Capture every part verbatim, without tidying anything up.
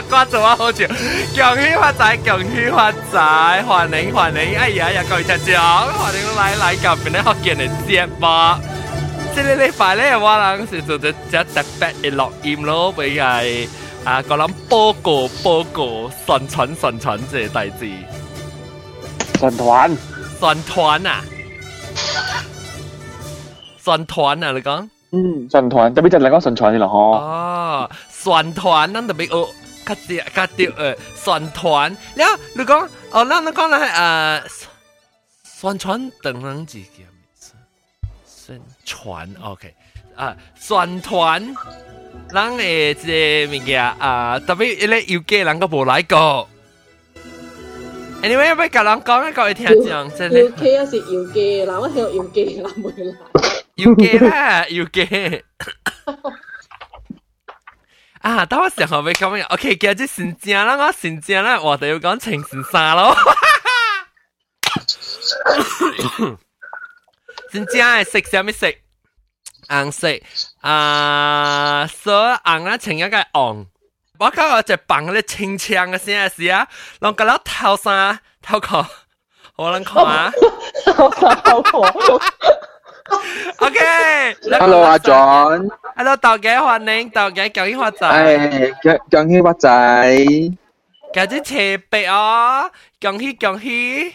掛做我好笑，恭喜發財，恭喜發財，歡迎歡迎！哎呀呀，各位聽眾，歡迎來來到邊啲學健嘅節目。即係禮拜咧，我諗是做隻隻特別嘅錄音咯，俾係啊個諗報告報告宣傳宣傳這代志。 宣傳宣傳啊！宣傳啊！你講？ 嗯，宣傳，特別就嚟講宣傳嘅啦，嗬。 哦，宣傳，咱特別學較啲較啲誒宣傳。然後你講，哦，咱你講咧誒宣傳等等字叫咩字？宣傳 ，OK， 啊，宣傳，咱誒即個物件啊，特別一個 U K 人個無來過。Anyway， 要甲人講一個會聽講，真係。 U K 啊是 U K， 嗱我聽 U K 人袂來。 U K 啦 ，U K。啊，等我想下要講咩 ？OK， 今日先正啦，我先正啦，我哋要講情線衫咯。先正係食啥物色？紅色啊，所以紅啦，情一個紅。我覺我隻棒咧清唱嘅聲是啊，攏個佬頭衫頭殼，我能看啊。 頭衫頭殼。 OK，Hello 阿 John，Hello 大家歡迎，大家恭喜發財， 誒，恭喜發財， 今日車白哦，恭喜恭喜，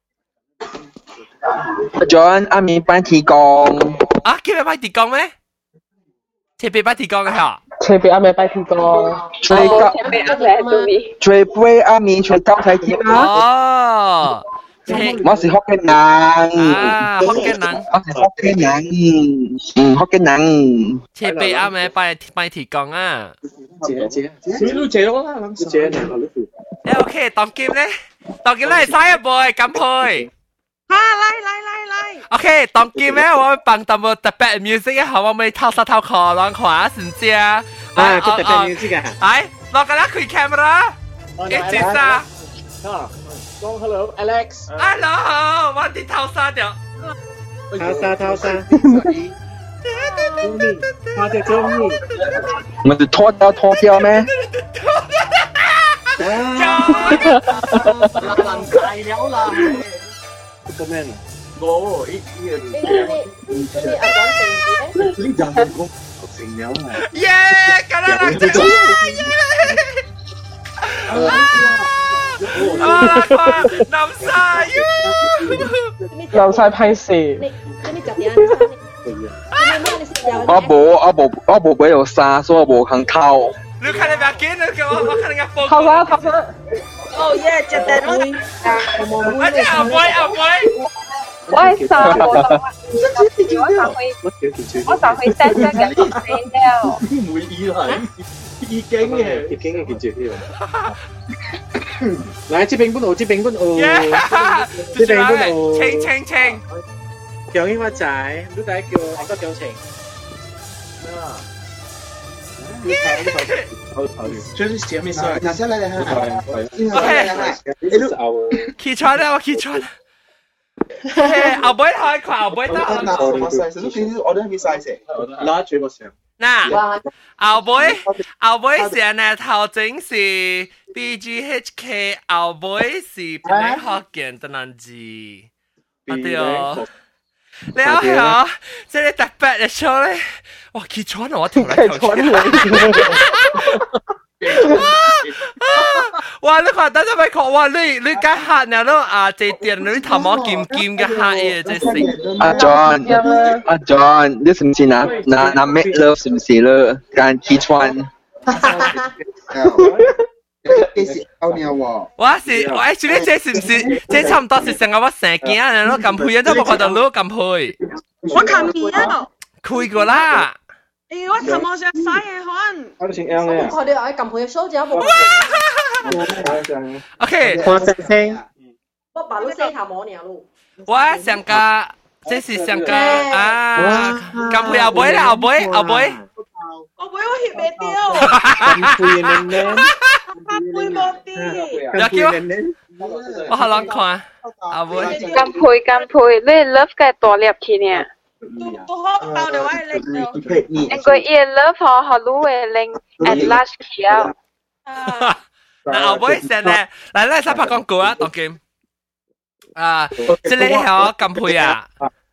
阿 John 阿咪拜提供， 啊，今日拜提供咩？車白拜提供嘅嚇， 車白阿咪拜提供， 最高，最杯阿咪最高睇見啦， 哦。 我是福建人， 啊，福建人， 我是福建人，嗯，福建人。 車背啱咪拜拜提供啊！ 姐姐，你都姐咯啦，諗姐你好你。 你 OK？當劍咧，當劍咧係一輩咁配。 啊，來來來來。 OK，當劍咧我幫到冇特別 music 一下，我咪偷沙偷殼啷看先知啊。 啊，佢特別 music 啊。 係，落個啦開 camera，一接沙。 講 hello Alex。 Hello，我啲偷沙掉。 偷沙偷沙。我哋中意。 唔係拖掉拖掉咩？ 能大了啦。 個咩？ 我呢呢個你你阿講成字咧？ 呢就係講成了啊！ 耶！咁樣啦，真係。啊！冧晒冧晒批事。 你你十點三？ 我冇我冇我冇俾有沙，所以我冇肯偷。 你睇你邊見？你叫我我睇你嘅報偷沙偷沙。 哦耶！十點我。 我只阿妹阿妹。 我係三個鐘，我上去我上去 set 咗嘅死了。 唔會以嚟。已經嘅，已經嘅件事呢個。嚟，接並本號，接並本號，接並本號。 清清清。 恭喜發財，都第一叫我得獎情。啊！就是前面是。拿下來了哈。 OK。起床了，我起床了。後背開佢後背得。 我都係 size。拿住個上。 嗱，後背後背成日頭整是 B G H K， 後背是邊啲學健得難字？啊對哦，你好好，即係特別嘅 show 咧，哇！揭穿我條嚟頭先。哇！你看等陣咪講，哇！你你家客人都啊，這店你頭毛劍劍嘅客嘢真係。 阿 John， 阿 John， 你是唔是拿拿拿 make love 是唔是咧？間揭穿。 幾時out了喎？ 我是我 actually 這是唔是？這差唔多是成個我成件人都咁配，都冇覺得你都咁配。 我琴日啊， 開過啦。 誒，我琴日上晒嘅看。 我都先啱嘅。 我哋喺撳佢嘅手指冇。 OK。 我聲聲。 我把路寫頭摸你路。 我上個，這是上個啊，咁配後背啦，後背後背。 我背我翕未掉。 咁配嘅咩？ 我背冇啲。 有叫我，我好難看，後背。 咁配咁配，你 love 嘅多粒去呢？ 都都好爆你位你就。 應該 love 可可攞嘅令 at last 去啊。 嗱，後尾先咧，嗱，咧先拍廣告啊，當劍。啊，即係喺金配啊。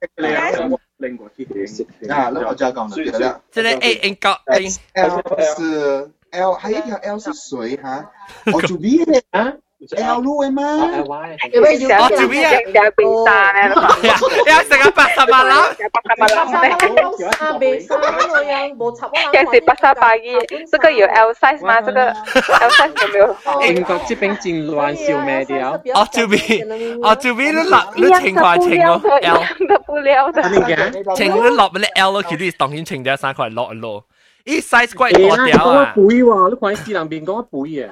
啊，那我就要讲了，对了。 即係 A N 角 X L 是 L，还有一条 L 是谁哈？我主 B 的啊 ，L 路的吗？ 有冇要我做咩啊？ 有變晒咧， 有成個八十萬啦， 八十萬啦。 啊，未生那樣冇插我現是八十八億，這個有 L size 嗎？這個 L size 有沒有？ 英國這邊戰亂笑咩掉？ 我做咩？我做咩都落，你情況情我 L， 的不了的。 情都落你 L 咯，其實當然情咗三塊落落。依 size 貴大條啊！ 背喎，你看伊四人邊講背嘅。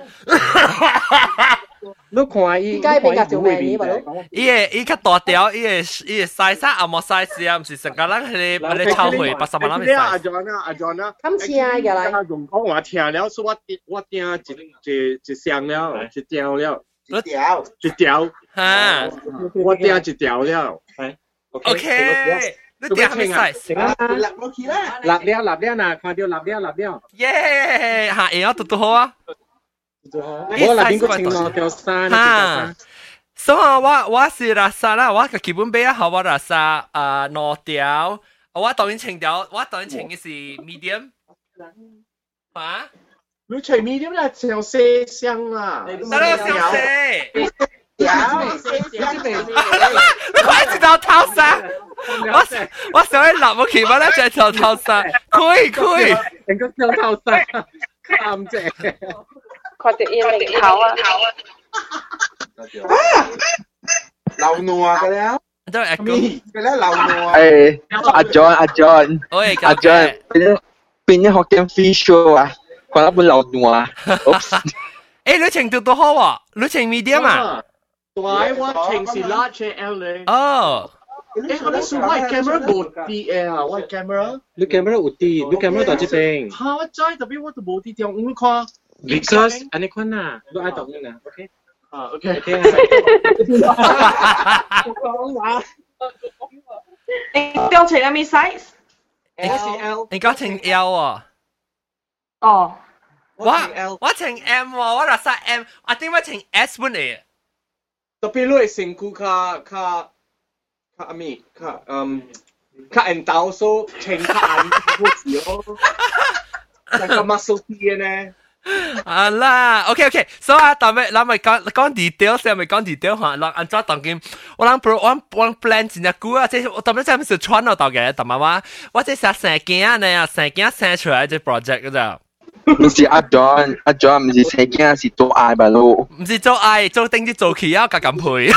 你看伊， 而家邊個做咩呢？咪咯？ 伊個伊較大條，伊個伊個 size 啊，冇 size 啊，唔是成個人係你你抽回八十萬蚊 size。 阿 John 啊，阿 John 啊， 咁似啊，嘅啦。 用講話聽了，所以我我聽一一一聲了，一條了， 一條一條， 嚇， 我聽一條了。係 ，OK。你點係咩 size？ 立落去啦， 立了立了嗱，看到立了立了。 耶！嚇，嘢我讀到好啊！ 我那邊個青龍條山， 嚇，所以我我是拉薩啦，我個基本比較好，我拉薩啊兩條，我當然青條，我當然青嘅是 medium。啊？ 你除 medium 啦，上四箱啦， 得啦，小姐。 條， 快啲到偷殺！我我想去立我期望咧，就就偷殺，可以可以。 成個上偷殺，啱正。 佢哋要零頭啊！ 流挪嘅了， 都係咪嘅了流挪。 誒，阿 John 阿 John 喂， 阿 John 變變咗學緊 facial 啊，講一本流挪啊。 誒，你程度都好喎，你程 medium 啊？ 對，我程是 large L 嚟。 哦。 誒，我哋數 white camera 冇 D L 啊 ，white camera。你 camera 有 D，你 camera 到這邊。嚇，我知，特別我都冇 D 條，我看。Because อันนี้คนน่ะดูไอ้ตรงนี้นะโอเคอ่าโอเคโอเค你標程係咩 size？ L 你講程 L 啊？ 哦， 我我程 M 喎，我拉薩 M，我點解程 S 本嚟？ 特別你係成股卡卡卡阿咪卡嗯卡人刀數程卡人好似咯，那個 muscle T 嘅呢？ 啊啦 ，OK OK，所以啊，但係咱咪講講 detail， 先咪講 detail 嚇，嗱，按照當今我諗 pro 我我 plan 真係久啊，即係我當然真係是穿到到嘅，但係話我即係成件呢啊，成件生出來隻 project 嗰咋。 唔是阿 John， 阿 John 唔是成件是做愛吧咯？ 唔是做愛，做定啲做起啊，夾咁配。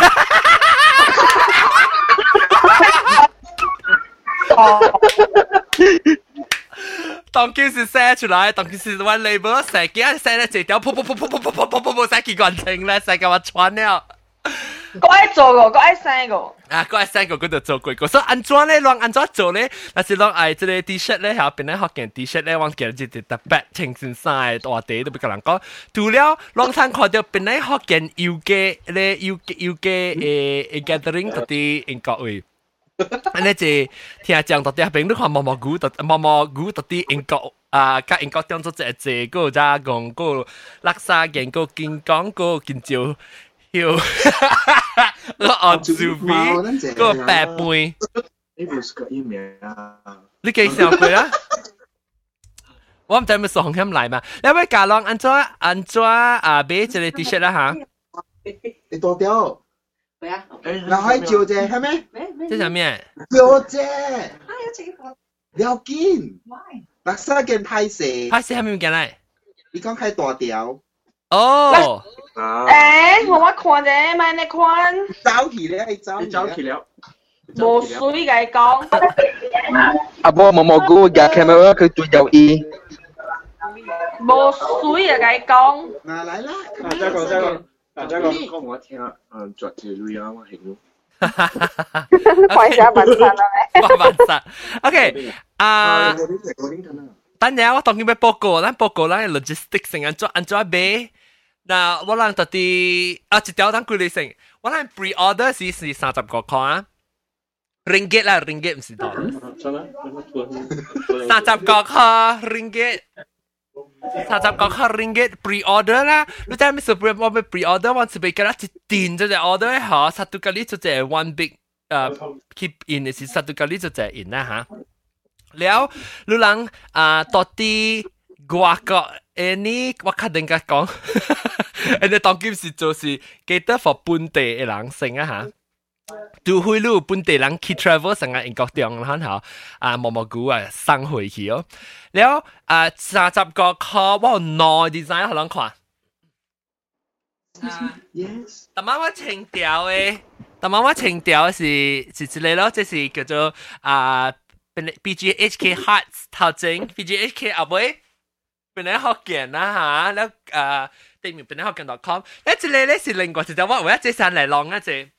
當件事寫出來，當件事揾你冇成件寫咧，直條噗噗噗噗噗噗噗噗噗噗寫幾個情咧，成個我穿了。 我愛做個，我愛生個。 啊，我愛生個嗰度做過個，所以安怎咧，讓安怎做咧？但是讓愛即個 T-shirt 咧，後邊咧學件 T-shirt 咧，我見啲特別情線晒大地都俾個人講，除了讓參看到邊咧學件要嘅咧，要要嘅誒誒 gathering 嗰啲英國位。安尼就聽講到啲邊你看毛毛菇，到毛毛菇到啲英國啊，甲英國當做一隻個咋講個垃圾件個健康個健照，要我按照 V 個八倍。 你唔係個 email 啊？ 你幾時有佢啊？我唔知咪送佢嚟嘛？你咪教人安怎安怎啊？買一個 T-shirt 啦嚇。 你多掉。 係啊， 嗱可以照啫，係咩？ 即係咩？ 照啫。你要見？白色件拍攝。 拍攝係咩件嚟？ 你講係大條。 哦。 誒，我我看啫，買你看。 走起咧，係走。 你走起了。 冇水嘅講。 阿波毛毛菇嘅 camera 佢最有意。 冇水嘅講。 嗱嚟啦， 大家講，大家講。大家講講我聽啊，嗯，作住女啊，我係咯。 快下晚餐啦咩？ 快晚餐。OK，啊，等陣我當佢咩報告，咱報告咱 logistics 成安怎安怎買。嗱，我諗到啲啊，一條當佢哋成，我諗 pre order 是是三十個塊啊。ringgit 啦 ，ringgit 唔是 dollars。三十個塊 ringgit。 三十九块 ringgit pre order 啦，你知唔知 pre 我咪 pre order 我只俾佢啦，一電就只 order 嚇，十度咖喱就只 one big 誒 keep in 嘅是十度咖喱就只 in 啦嚇。แล้ว你人啊到底外國誒呢？我確定嘅講，誒你當今時就是記得 for 本地嘅人性啊嚇。ดูคุยรู้本地人去 travel 成日英國中啦嚇，啊毛毛菇啊生回去哦，แล้ว啊三十個課我內 design 可能看，啊 ，yes，但係我情調誒，但係我情調是是之類咯，即係叫做啊 B G H K Hearts 頭前 B G H K 後尾本來學見啦嚇，แล้ว啊地面本來學見 .com， 一之類咧是另外一隻我為一隻上嚟浪一隻。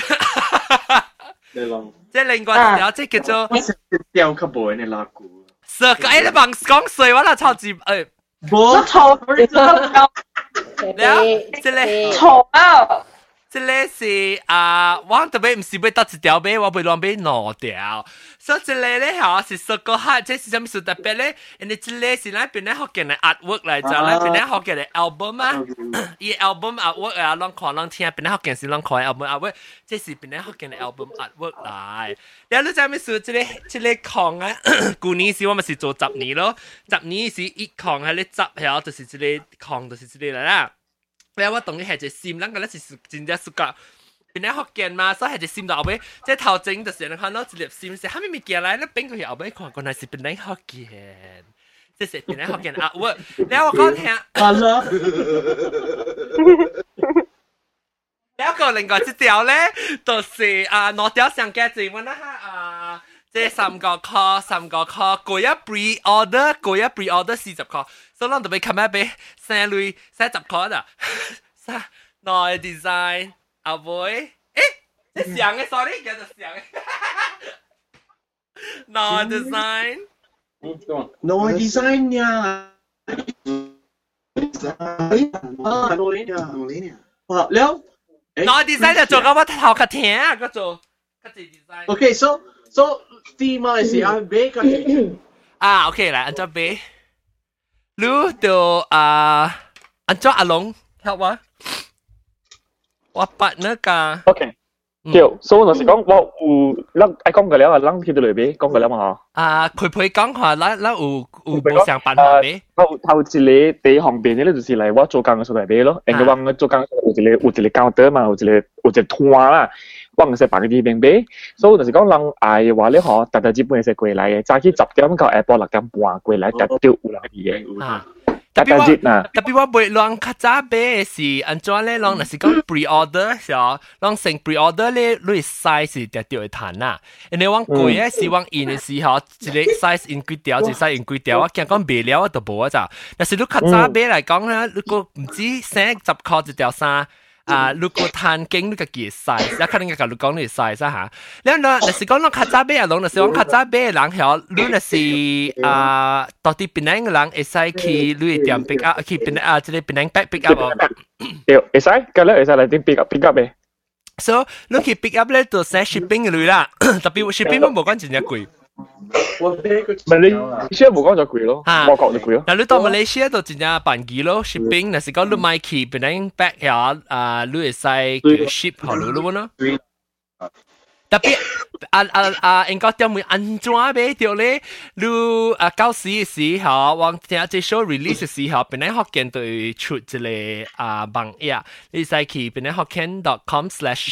你諗， 即係另外有即係叫做掉級部你拉股， 十個誒你忙講碎話啦，超級誒， 我錯咗咁แล้ว即係錯啊！ 即係是啊，我特別唔是要得一條尾，我被亂俾攞掉，所以即係咧嚇是十個客，即係什麼事特別咧？人哋即係是咧邊咧學嘅係 artwork 嚟就咧邊咧學嘅係 album 啊，依 album artwork 啊，啷看啷聽，邊咧學嘅是啷看 album artwork，即係邊咧學嘅係 album artwork 嚟。然後你知咩事？即係即係扛啊，舊年時我咪是做十年咯，十年時一扛喺你執係就是即係扛就是即係嚟啦。แล้วว่าตรงนี้係จะซิมแล้วก็แล้วสิจริงๆสุกะเป็นนักฮอกเกนมาซะ係จะซิม到後尾即係頭整就成日看到一粒ซิม時後面咪見來แล้วเป็น佢後尾看過來是เป็นนักฮอกเกน即係เป็นนักฮอกเกนอ่ะว่าแล้ว我講聽แล้วก็另外一條咧就是啊攞條上嘅字我啦啊即係三個課三個課過一 pre order 過一 pre order 四十課所以我哋俾琴日俾三類三十課咋三內 design 阿妹誒即上嘅 sorry 叫做上嘅內 design 內 design 呀啊內呀內呀啊แล้ว內 design 就做緊我頭殼聽啊嗰做嗰隻 design okay so so 啲馬來西亞俾個啊 OK 嚟按照俾รู้ตัวอ่าอันเจ้าอาลงครับวะว่าปัดเนื้อกา OK เดี๋ยว所以就是講我有咱愛講個了啊，咱去到裏邊講個了嘛啊，佢佢講話，咱咱有有冇上辦法咩？ 我頭一個第一方面咧，就是嚟我做工嘅時候嚟邊咯，因為我做工有一個有一個 counter 嘛，有一個有一個攤啦，我唔使辦啲邊邊，所以就是講人愛嘅話咧，嗬，特特基本係過來嘅，早起十點到下晡六點半過來，特掉有來嘅。啊，特別我特別我袂讓較早買是安怎咧？讓若是講 pre order 是哦，讓成 pre order 咧，你 size 是特掉會彈啦。因為我貴嘅是我 in 嘅時候，一個 size in 幾條，一個 size in 幾條，我驚講賣了我就無啊咋。但是你較早買嚟講咧，你個唔止三十塊一條衫。啊，如果彈經你個幾 size，一可能個你講你 size 啊嚇。然後若是講你較早買啊，若是講較早買嘅人係，你若是啊，到底邊個人會使去你店 pick up，去邊啊，即係邊個 back pick up 哦。對，會使，咁咧會使嚟點 pick up pick up 嘅。So，你去 pick up 咧，就使 shipping 嘅類啦，特別 shipping 都冇講真係貴。咪你先冇講就貴咯，我講就貴咯。嗱，你到馬來西亞就真係辦機咯 ，shipping，若是講你買去邊個 back 呀，啊，你會使叫 ship 好咯咯咯。特別啊啊啊，應該點會安怎買到咧？你啊搞時嘅時候，往聽隻 show release 嘅時候，邊個學見對出一個啊網頁，你使去邊個學見 dot com slash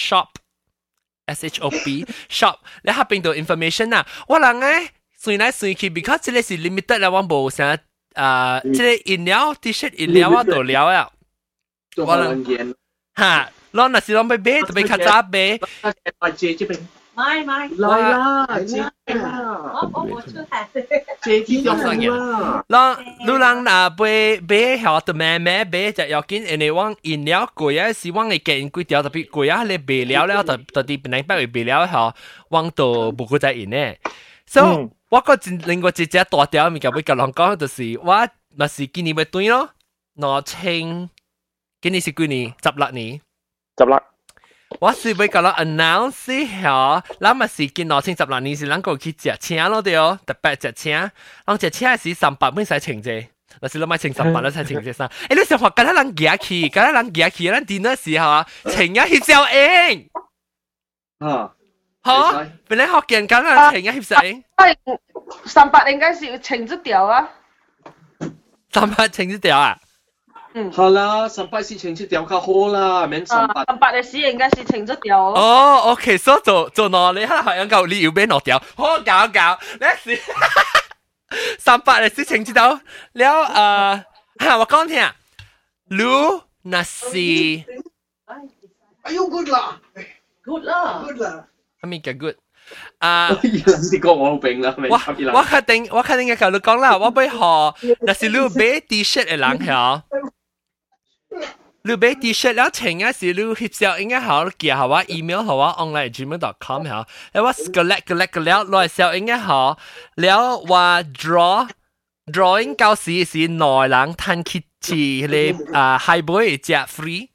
shop。S H O P shop 你下邊度 information 啊，我人誒隨來隨去 ，because 這個是 limited 啦，我冇啥啊，這個飲料 T-shirt 飲料我都了啊，我人嚇，攞那時攞買買，特別較早買。 買買來啦，借啦， 我我冇出係借啲用啦。 嗱，你人啊買買後就買買買就要緊，因為往飲料貴啊，是往嘅見貴條特別貴啊，你賣了了就就啲本來不會賣了後，往到冇個再飲咧。所以我個另外一隻大條物件要甲人講，就是我咪是今年要對咯，兩千，今年是幾年？十六年。十六。我是要甲咱 announce 下，咱咪是見兩千十六年是咱個去食車咯對哦，特別食車，咱食車是三百蚊使請啫。 那是你買穿三百，你才穿隻衫。誒，你想學跟他人夾起，跟他人夾起，咱 dinner 時候啊，穿一翕照影。 啊， 好，本來學見跟他穿一翕照影。 三百應該是要穿這條啊。 三百穿這條啊？ 嗯，好啦，三百是穿這條較好啦，免三百。 三百嘅時應該是穿這條。 哦 ，OK，所以做做喏，你睇下有夠你要邊落條，好搞搞，你是。三百的事情知道了呃，哈，我講聽，如那是， 哎呦 good 啦 good 啦 ，good 啦， 係咪嘅 good？啊， 你講我好病啦， 我我確定我確定嘅，你講啦，我俾學，那是你買 T-shirt 嘅人係，你買 T-shirt แล้ว請嘅是你翕照應該好，寄下我 email 好我 online gmail dot com 好，แล้ว我 collect collect 嘅แล้ว來照應該好，แล้วว่า draw drawing 教時是內人攤起起你啊 high boy 只 free。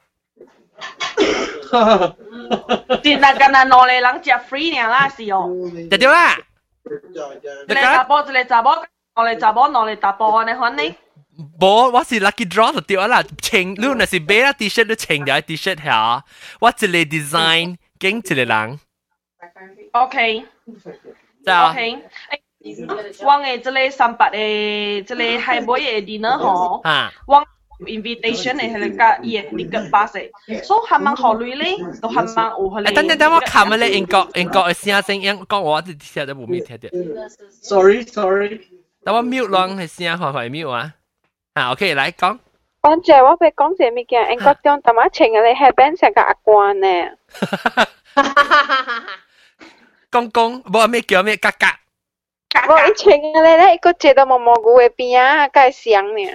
是那個那攞嚟人食 free 呢啦是哦。 對對啦。 你查甫一個查某，攞嚟查某攞嚟查甫安尼款呢？ 冇，我是 lucky draw 就對啦。穿你那是買啦 T-shirt 你穿條 T-shirt 下，我一個 design 經一個人。 OK。 就 OK。我嘅這個三百嘅這個海妹嘅 dinner 吼，我 invitation 嘅係個伊嘅 ticket pass 嘅，所以係咪考慮咧？都係咪有佢哋？ 等等等，我看下咧英國英國嘅聲聲，英講我啲聽都冇咩聽到。 Sorry sorry， 等我 mute 浪嘅聲，看看 mute 啊。啊 ，OK，來講。 我姐我俾講隻物件，英國中特麼穿嘅你係變成個阿官呢？ 公公，冇咩叫咩格格。 我一穿嘅你咧，一個隻到毛毛菇嘅邊啊，介香呢。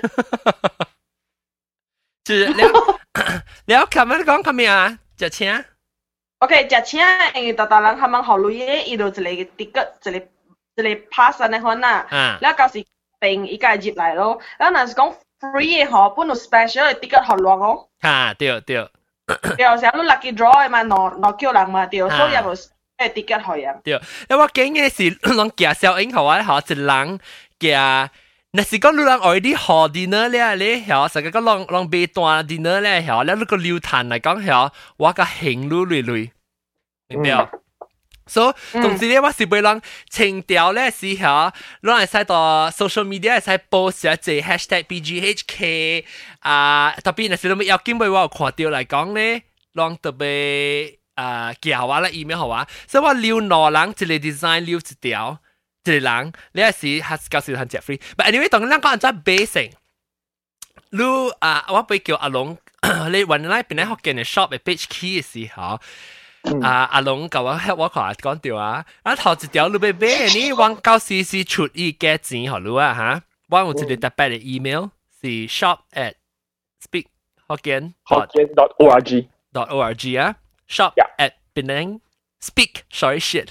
就是了，了，琴日講咁咩啊？食請。 OK，食請，因為大大人係咪考慮嘅？伊就一個 ticket， 一個一個 pass 安尼款啦。 啊。 了到時並伊家入來咯。了若是講 free 嘅嗬，本有 special 嘅 ticket 好落哦。 啊，對對。 對，成日都 lucky draw 嘅嘛，攞攞叫人嘛，對，所以有冇誒 ticket 可以啊？ 對，因為我經嘅是攏寄小影好啊，好一人寄。那是講你人 already 學 dinner 咧，你曉成個攏攏買單 dinner 咧曉，แล้ว你個流程嚟講曉，我個行路累累，明白啊？所以總之咧，我是俾人清掉咧是曉，你係使到 social media 係使 post 一隻 hashtag B G H K 啊，特別那是你要見俾我看到嚟講咧，攏特別啊寄好我啦 email 好啊，所以我留內人一個 design 留一條。一個人，你係時係教時很 free。But anyway，當然講人真 basic。你啊，我俾叫阿龍，你原來邊咧學見嘅 shop 嘅 page key 嘅時候，啊阿龍教我 help 我講講掉啊，啊頭一條你俾俾你往教時是出意嘅錢學你啊嚇，我有一個特別嘅 email 是 shop at speak 學見 hokkien dot org dot org 啊 ，shop at 邊咧 speak sorry shit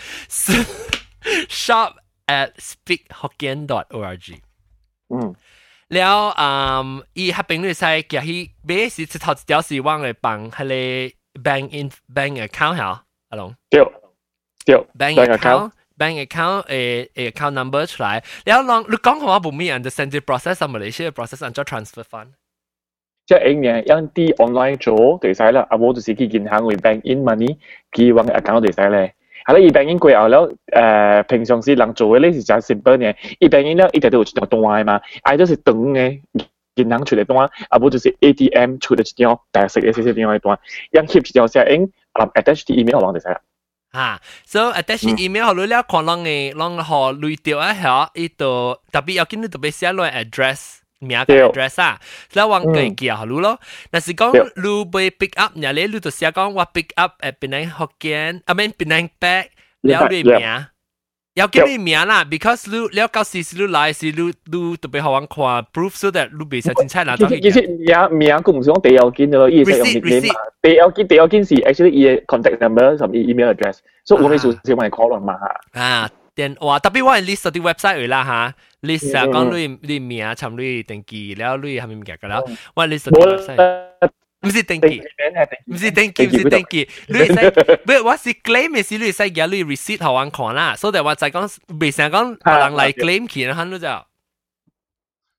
shop at speak hokkien dot org。 嗯， แล้ว嗯，伊迄邊你使寄去買是一頭一條是往嘅放迄個 bank in bank account 嚇，阿龍。 對對 bank account bank account 誒誒 account number 出來，แล้วลอง你講我冇咩 understand the process 係 Malaysia 嘅 process 按照 transfer fund。 即係應嘅，因啲 online 做就使啦，阿冇就是去銀行為 bank in money，寄往 account 就使咧。係啦，伊 bank in 過後了，誒平常時人做嘅咧是真 simple 嘅，伊 bank in 了一定都有一條單嘅嘛，嗌都是長嘅銀行出嚟單，啊冇就是 A T M 出嚟一條白色嘅細細條嘅單，因翕一條寫影，啊 attach 啲 email 往就使啦。 嚇，所以 attach email 後你了看啷嘅啷學累掉啊嚇，伊度特別要緊你特別寫落 address。名嘅 address 啊，แล้ววางเกี่ยวหรู้咯นั่นสิ講รู้ไป pick up เนี่ยเลยรู้ตัวเสีย講ว่า pick up 誒เป็นในฮอกเกี้ยนอ่ะไม่เป็นในแป๊กแล้วด้วย名要叫你名啦 because รู้แล้ว到時是รู้來是รู้รู้特別好玩看 proof so that รู้俾曬精彩啦。 其實其實名名佢唔想第要緊嘅咯，伊係用 nickname 嘛。第要緊第要緊是 actually 伊嘅 contact number 甚至 email address，所以我咪數少問 call 嘛嚇。 啊，電話特別我係 list 啲 website 嚟啦嚇。list 啊，講你你名尋你登記แล้ว你係咪唔記得啦？我 list 啲 website 唔是登記，唔是登記，唔是登記。你使，不係我是 claim 嘅時，你使叫你 receipt 好玩看啦。所以我就講，未成講別人嚟 claim 佢，看到就。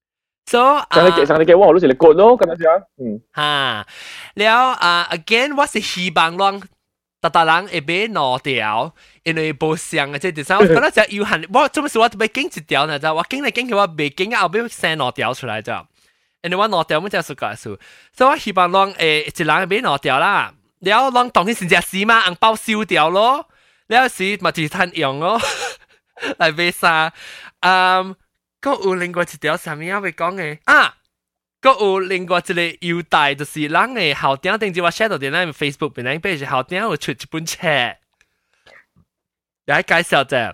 So 上你嘅上你嘅我攞住你割咯，咁樣樣。嗯。 嚇，แล้ว啊 again 我是希望讓大大人會俾攞掉，因為無相嘅即係第我覺得就有限，我做乜事我都俾經一條呢？就我經嚟經去我未經啊，後邊先攞掉出來就，因為我攞掉乜就係個數，所以我希望讓誒一人俾攞掉啦，แล้ว讓當天成隻屎嘛，紅包燒掉咯，แล้ว時咪就攤用咯，嚟俾晒，嗯。嗰有另外一條上面會講嘅啊，嗰有另外一個優待就是人嘅校長定住我 share 到啲咧 Facebook 邊咧，譬如校長會出一本冊，又喺介紹啫。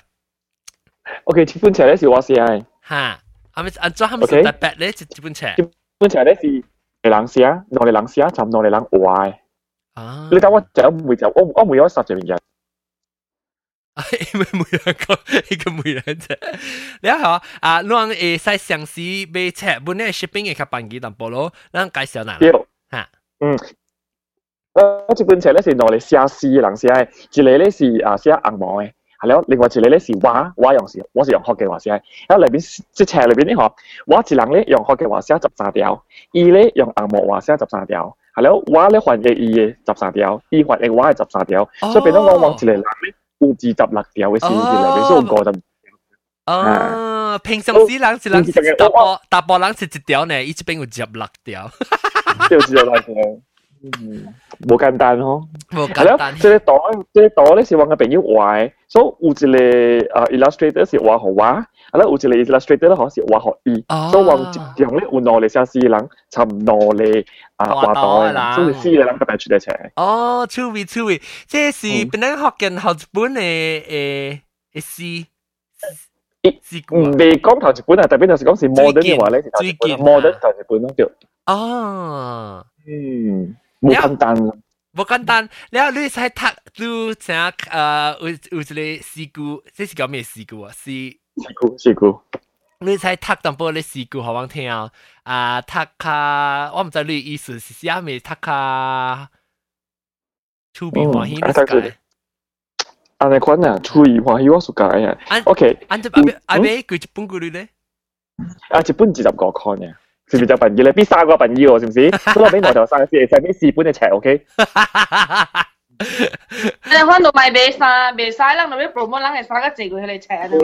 OK， 這本冊咧是我寫嘅。 嚇，係咪按照係咪是特別咧？這本冊？ 這本冊咧是係人寫，我哋人寫，就唔我哋人畫嘅。 啊！ 你等我就唔會就我我唔會有十隻名嘅。 因為每人個一個每人啫，你好啊，讓誒使詳細買冊，本來 shipping 嘅較便宜淡薄咯，咱介紹哪？嚇， 嗯，誒，這本冊咧是攞嚟寫詩人寫嘅，一個咧是啊寫紅毛嘅，係咯，另外一個咧是畫，我用是我是用學嘅話寫，然後裏邊即冊裏邊呢嗬，我一人咧用學嘅話寫十三條，伊咧用紅毛話寫十三條，係咯，我咧還嘅伊嘅十三條，伊還嘅我係十三條，所以變咗我往一個人咧。有二十六條嘅事嚟嘅，所以我就哦，平常時人是人大波大波人是一條呢，伊這邊有二十六條， 就二十六條，嗯，冇簡單咯， 冇簡單。 即係檔，即係檔咧是我嘅朋友畫，所以有一個誒 illustrator 是畫學畫，係啦，有一個 illustrator 咧可是畫學意，所以我接樣咧有攞嚟寫詩人，就唔攞嚟啊畫檔，所以詩人特別出得出嚟。 哦，趣味趣味，這是本來學緊學一本嘅誒誒詩。 唔未講頭一本啊，特別就是講是 modern 嘅話咧， 最近 modern 頭一本咯叫。 哦， 嗯，冇簡單。 冇簡單，แล้ว你使讀你成誒有有一個詩句，這是講咩詩句啊？詩詩句詩句。 你使讀淡薄啲詩句，好我聽啊！啊，讀下我唔知你意思是寫咩？讀下出邊歡喜啲解。 安尼款啊，出邊歡喜我屬解啊。OK， 按照阿邊阿邊佢一本句咧？ 啊，一本二十個看嘅。是咪就笨嘢咧？必三個笨嘢喎，是唔是？咁我俾我就三先，使俾四本嘅尺 ，OK？ 你看到買買衫，買衫人，你 promote 人係三個字佢嚟尺啊！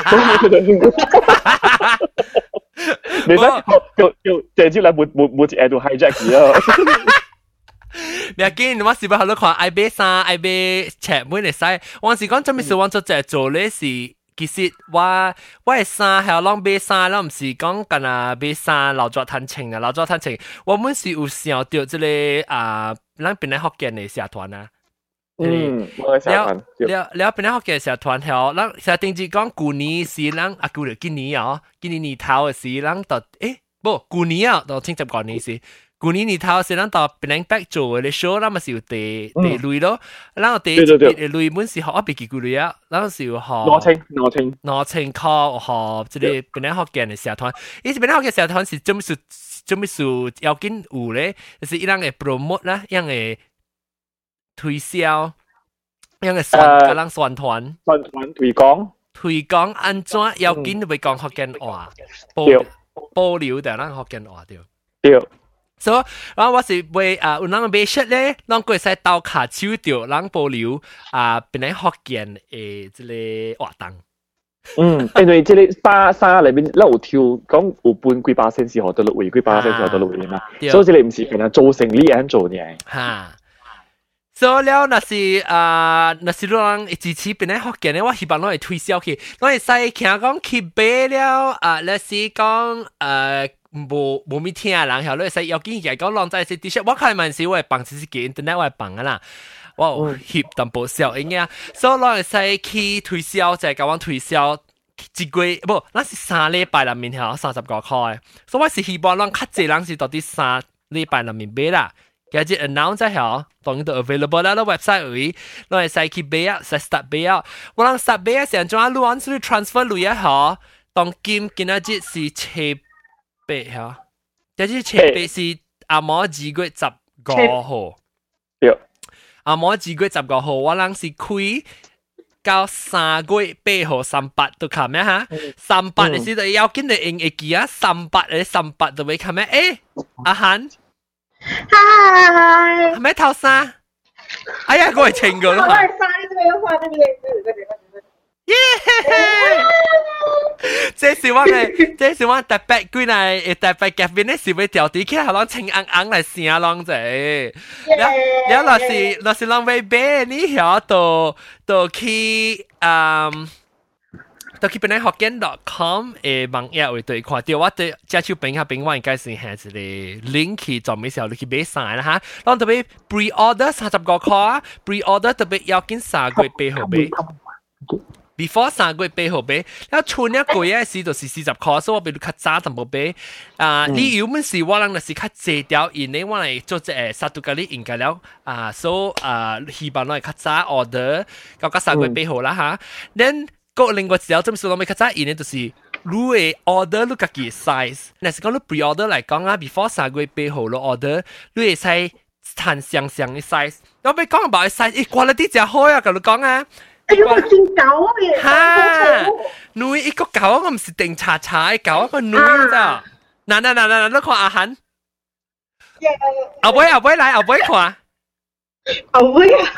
你睇就就直接嚟冇冇冇隻 ad 到 hijack 咗。 你見我是不係你看愛買衫，愛買尺本嚟使，我是講做咩事，我做只做咧是。其實我我嘅衫係攞買衫，我唔是講緊啊買衫勞作談情啊，勞作談情，我們是有想到即個啊，咱本來福建嘅社團啊， 嗯，我嘅社團， 了了本來福建嘅社團後，咱社定住講舊年是咱啊舊年今年啊，今年年頭嘅是咱到誒，不舊年啊，到清十個年是。舊年年頭是咱到檳城北做嘅 show，咱咪是有地地類咯，咱有地地類本是學一筆幾句啊，咱是有學羅青羅青羅青科學即係檳城福建嘅社團，依檳城福建社團是做咩事做咩事要緊有咧，就是伊人嘅 promote 啦，伊人嘅推銷，伊人嘅宣甲人宣傳， 宣傳推廣， 推廣安怎要緊會講福建話，保保留掉咱福建話掉。 對。 所以，然後我是為啊，有人買恤咧，讓佢使刀卡手掉，讓保留啊，本來福建誒，即個活動。 嗯，因為即個沙沙裏邊，咱有挑講有半幾巴仙是學到落位，幾巴仙是學到落位嘛，所以即個唔是可能做生意咁做嘅。 嚇，所以了，那是啊，那是讓支持本來福建咧，我希望攞嚟推銷去，攞嚟使聽講去買了啊，那是講誒。無無咩聽人後，你使有見嘅講浪仔食 T-shirt，我開萬時我係綁只是嘅 internet 我係綁噶啦，我翕淡薄效應嘅，所以攞嚟使去推銷就係講我推銷一個月，不，那是三禮拜入面後三十個塊，所以我是希望讓較濟人是到底三禮拜入面買啦，而且 announce 在後，當然都 available 啦，喺 website 位，攞嚟使去買啊，使 start 買啊，我讓 start 買啊，成種啊，錄完出去 transfer 類啊，嗬，當今今日節是七。八嚇，即係前八是阿毛二月十五號，阿毛二月十五號，我諗是開到三個月八號三八都看咩哈？三八嘅時就要緊你用會記啊，三八嘅三八就會看咩？誒，阿涵， 嗨， 係咪頭衫？哎呀，我係情個咯。 我係晒呢個畫的嘢， 耶！這是我嘅，這是我特別幾嚟，特別夾邊咧是會調啲，其實係青硬硬嚟試下啷啫。然後若是若是啷會俾你曉到到去嗯。到去本來學見 .com 誒網頁會對看到，我對家手邊下邊我應該是係一個 link 去做咩時候你去買晒啦嚇。當特別 pre-order 三十個塊 ，pre-order 特別要緊三個月八號買 ，before 三個月八號買，แล้ว春一個月時就是四十塊，所以我比你較早淡薄買。啊，你有本事我人就是較濟條，因為我嚟做隻誒殺毒咖喱應該了啊，所以啊希望我係較早 order，到個三個月八號啦嚇。then個另外只有咁數，我咪較早以呢，就是你嘅 order 你家己嘅 size。嗱是講你 pre-order 嚟講啊 ，before 三個月八號你 order，你會使彈上上嘅 size。我咪講about 嘅 size，咦 quality 真好啊！同你講啊， 哎呦，我真搞嘅， 嚇，女一個搞我唔是定查查嘅搞一個女咋？嗱嗱嗱嗱嗱，你看阿涵，後尾後尾嚟後尾看， 後尾啊！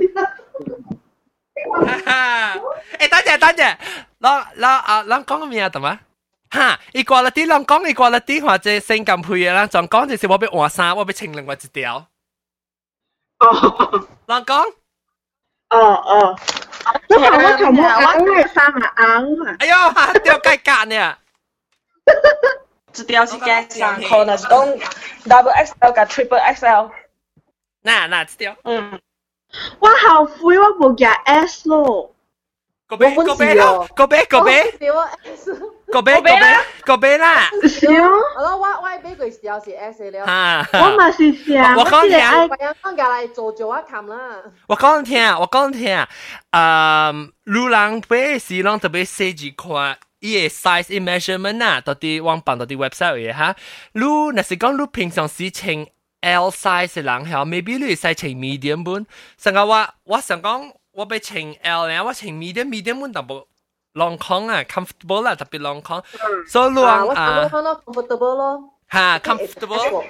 誒，等陣等陣，攞攞啊，攞講咩啊？同埋嚇，equality，攞講 equality 或者性感配嘅啦，仲講就是我俾換衫，我俾清另外一條。 哦， 攞講。 哦哦，我頭我頭冇硬嘅衫啊硬啊！ 哎呦，掉雞格呢！ 一條是加上可能是講 double X L 加 triple X L。 嗱嗱，一條。 嗯。 我後悔我冇夾 S 咯， 個杯個杯咯，個杯個杯，個杯個杯個杯啦。 少， 我諗我我俾佢時候是 S 了。 嚇！ 我咪是想， 我講聽， 我有講架嚟做做一琴啦。 我講聽，我講聽，誒，路人俾是啷特別設計看，伊個 size 伊 measurement 啊，到底網辦到底 website 嘅嚇，路若是講路平常時穿。L size 嘅人係 maybe 你使穿 medium 本，成個我我想講我俾穿 L 咧，我穿 medium medium 本淡薄 long 康啊 comfortable 啦，特別 long 康，所以路啊啊 comfortable 咯， 嚇 comfortable。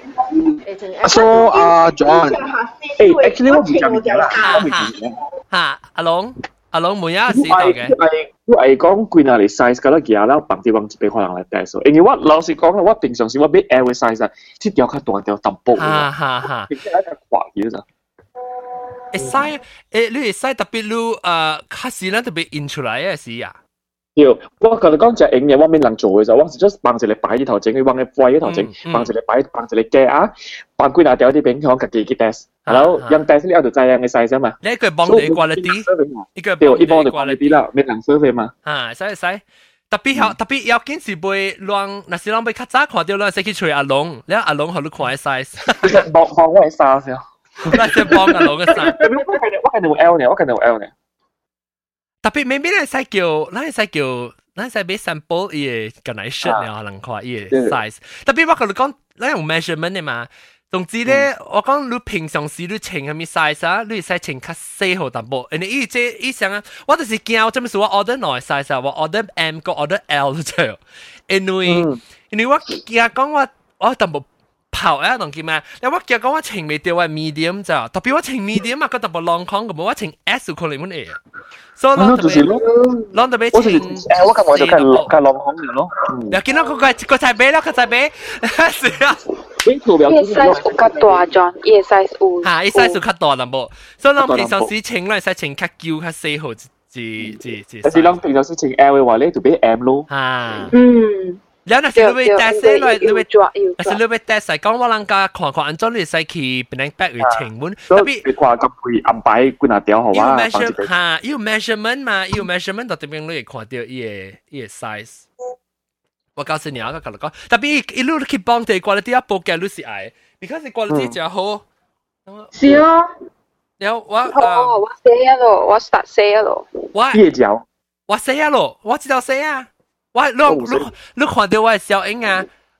So 啊 John， 誒 actually 我唔講嘢啦，我唔講嘢。 嚇，阿龍阿龍每一時代嘅。 我係講貴哪嚟 size 㗎啦，其實啦，bằng啲bằng俾可能嚟帶數。因為我老實講啦，我平常時我俾 L 嘅 size 啊，即條較大條淡薄。 哈哈哈。 並且係一個跨嘢咋。 會使誒，你會使特別你誒，開始咧特別印出來嘅時啊。 要，我同你講就係影嘢，我面能做嘅就，我是 just bằng住你擺呢頭整，你放你擺呢頭整，bằng住你擺，bằng住你嘅啊，bằng貴哪條啲餅可自己嘅 test。Hello，yang test 你有度制樣嘅 size 嘛？ 你一個幫你 quality，一個對，一幫你 quality 啦，面能 survey 嘛？ 啊，使使，特別好，特別要緊是會讓，那是讓被較早看到，咱先去找阿龍，你阿龍互你看嘅 size。 幫幫我係 size 先。 那先幫阿龍嘅 size。 我係我係用 L 呢，我係用 L 呢。 特別明明咧使叫，咱使叫，咱使俾 sample 伊個 condition 了，能看伊個 size。特別我同你講，咱用 measurement 嘅嘛。總之咧，我講你平常時你穿係咪 size 啊？你使穿較細號淡薄。因為伊即伊想啊，我就是驚我這麼說我 order 哪個 size 啊？我 order M 個 order L 啫。因為因為我驚講我我淡薄跑啊，同佢咩？你我驚講我穿未到係 medium 咋？特別我穿 medium 啊，個淡薄 long 康咁，我穿 S 可能滿嘅。所以攞特別攞特別穿。 誒，我咁我就看看 long 康嘅咯。 又見到個個個仔俾啦，個仔俾是啊。 伊個 size 有較大，John，伊個 size 有。 嚇，伊 size 有較大淡薄，所以咱平常時穿咧使穿較舊較細號，至至至。 但是咱平常時穿 L 嘅話咧，就俾 M 咯。 嚇。 嗯。 然後若是你會 test 咧，你會，若是你會 test 係講我人家看看安怎你使去變成 back 去穿滿，特別你看咁配安排幾哪條好啊？ 有 measure 嚇，有 measurement 嘛，有 measurement 到這邊你會看到伊個伊個 size。我告訴你啊，我跟你講，特別一路去幫佢 quality 一報價你是愛 ，because quality 就好。 是啊。 然後我哦，我寫咗咯，我 start 寫咗咯。 我葉條， 我寫咗咯，我知道寫啊。我你你你看到我嘅小影啊，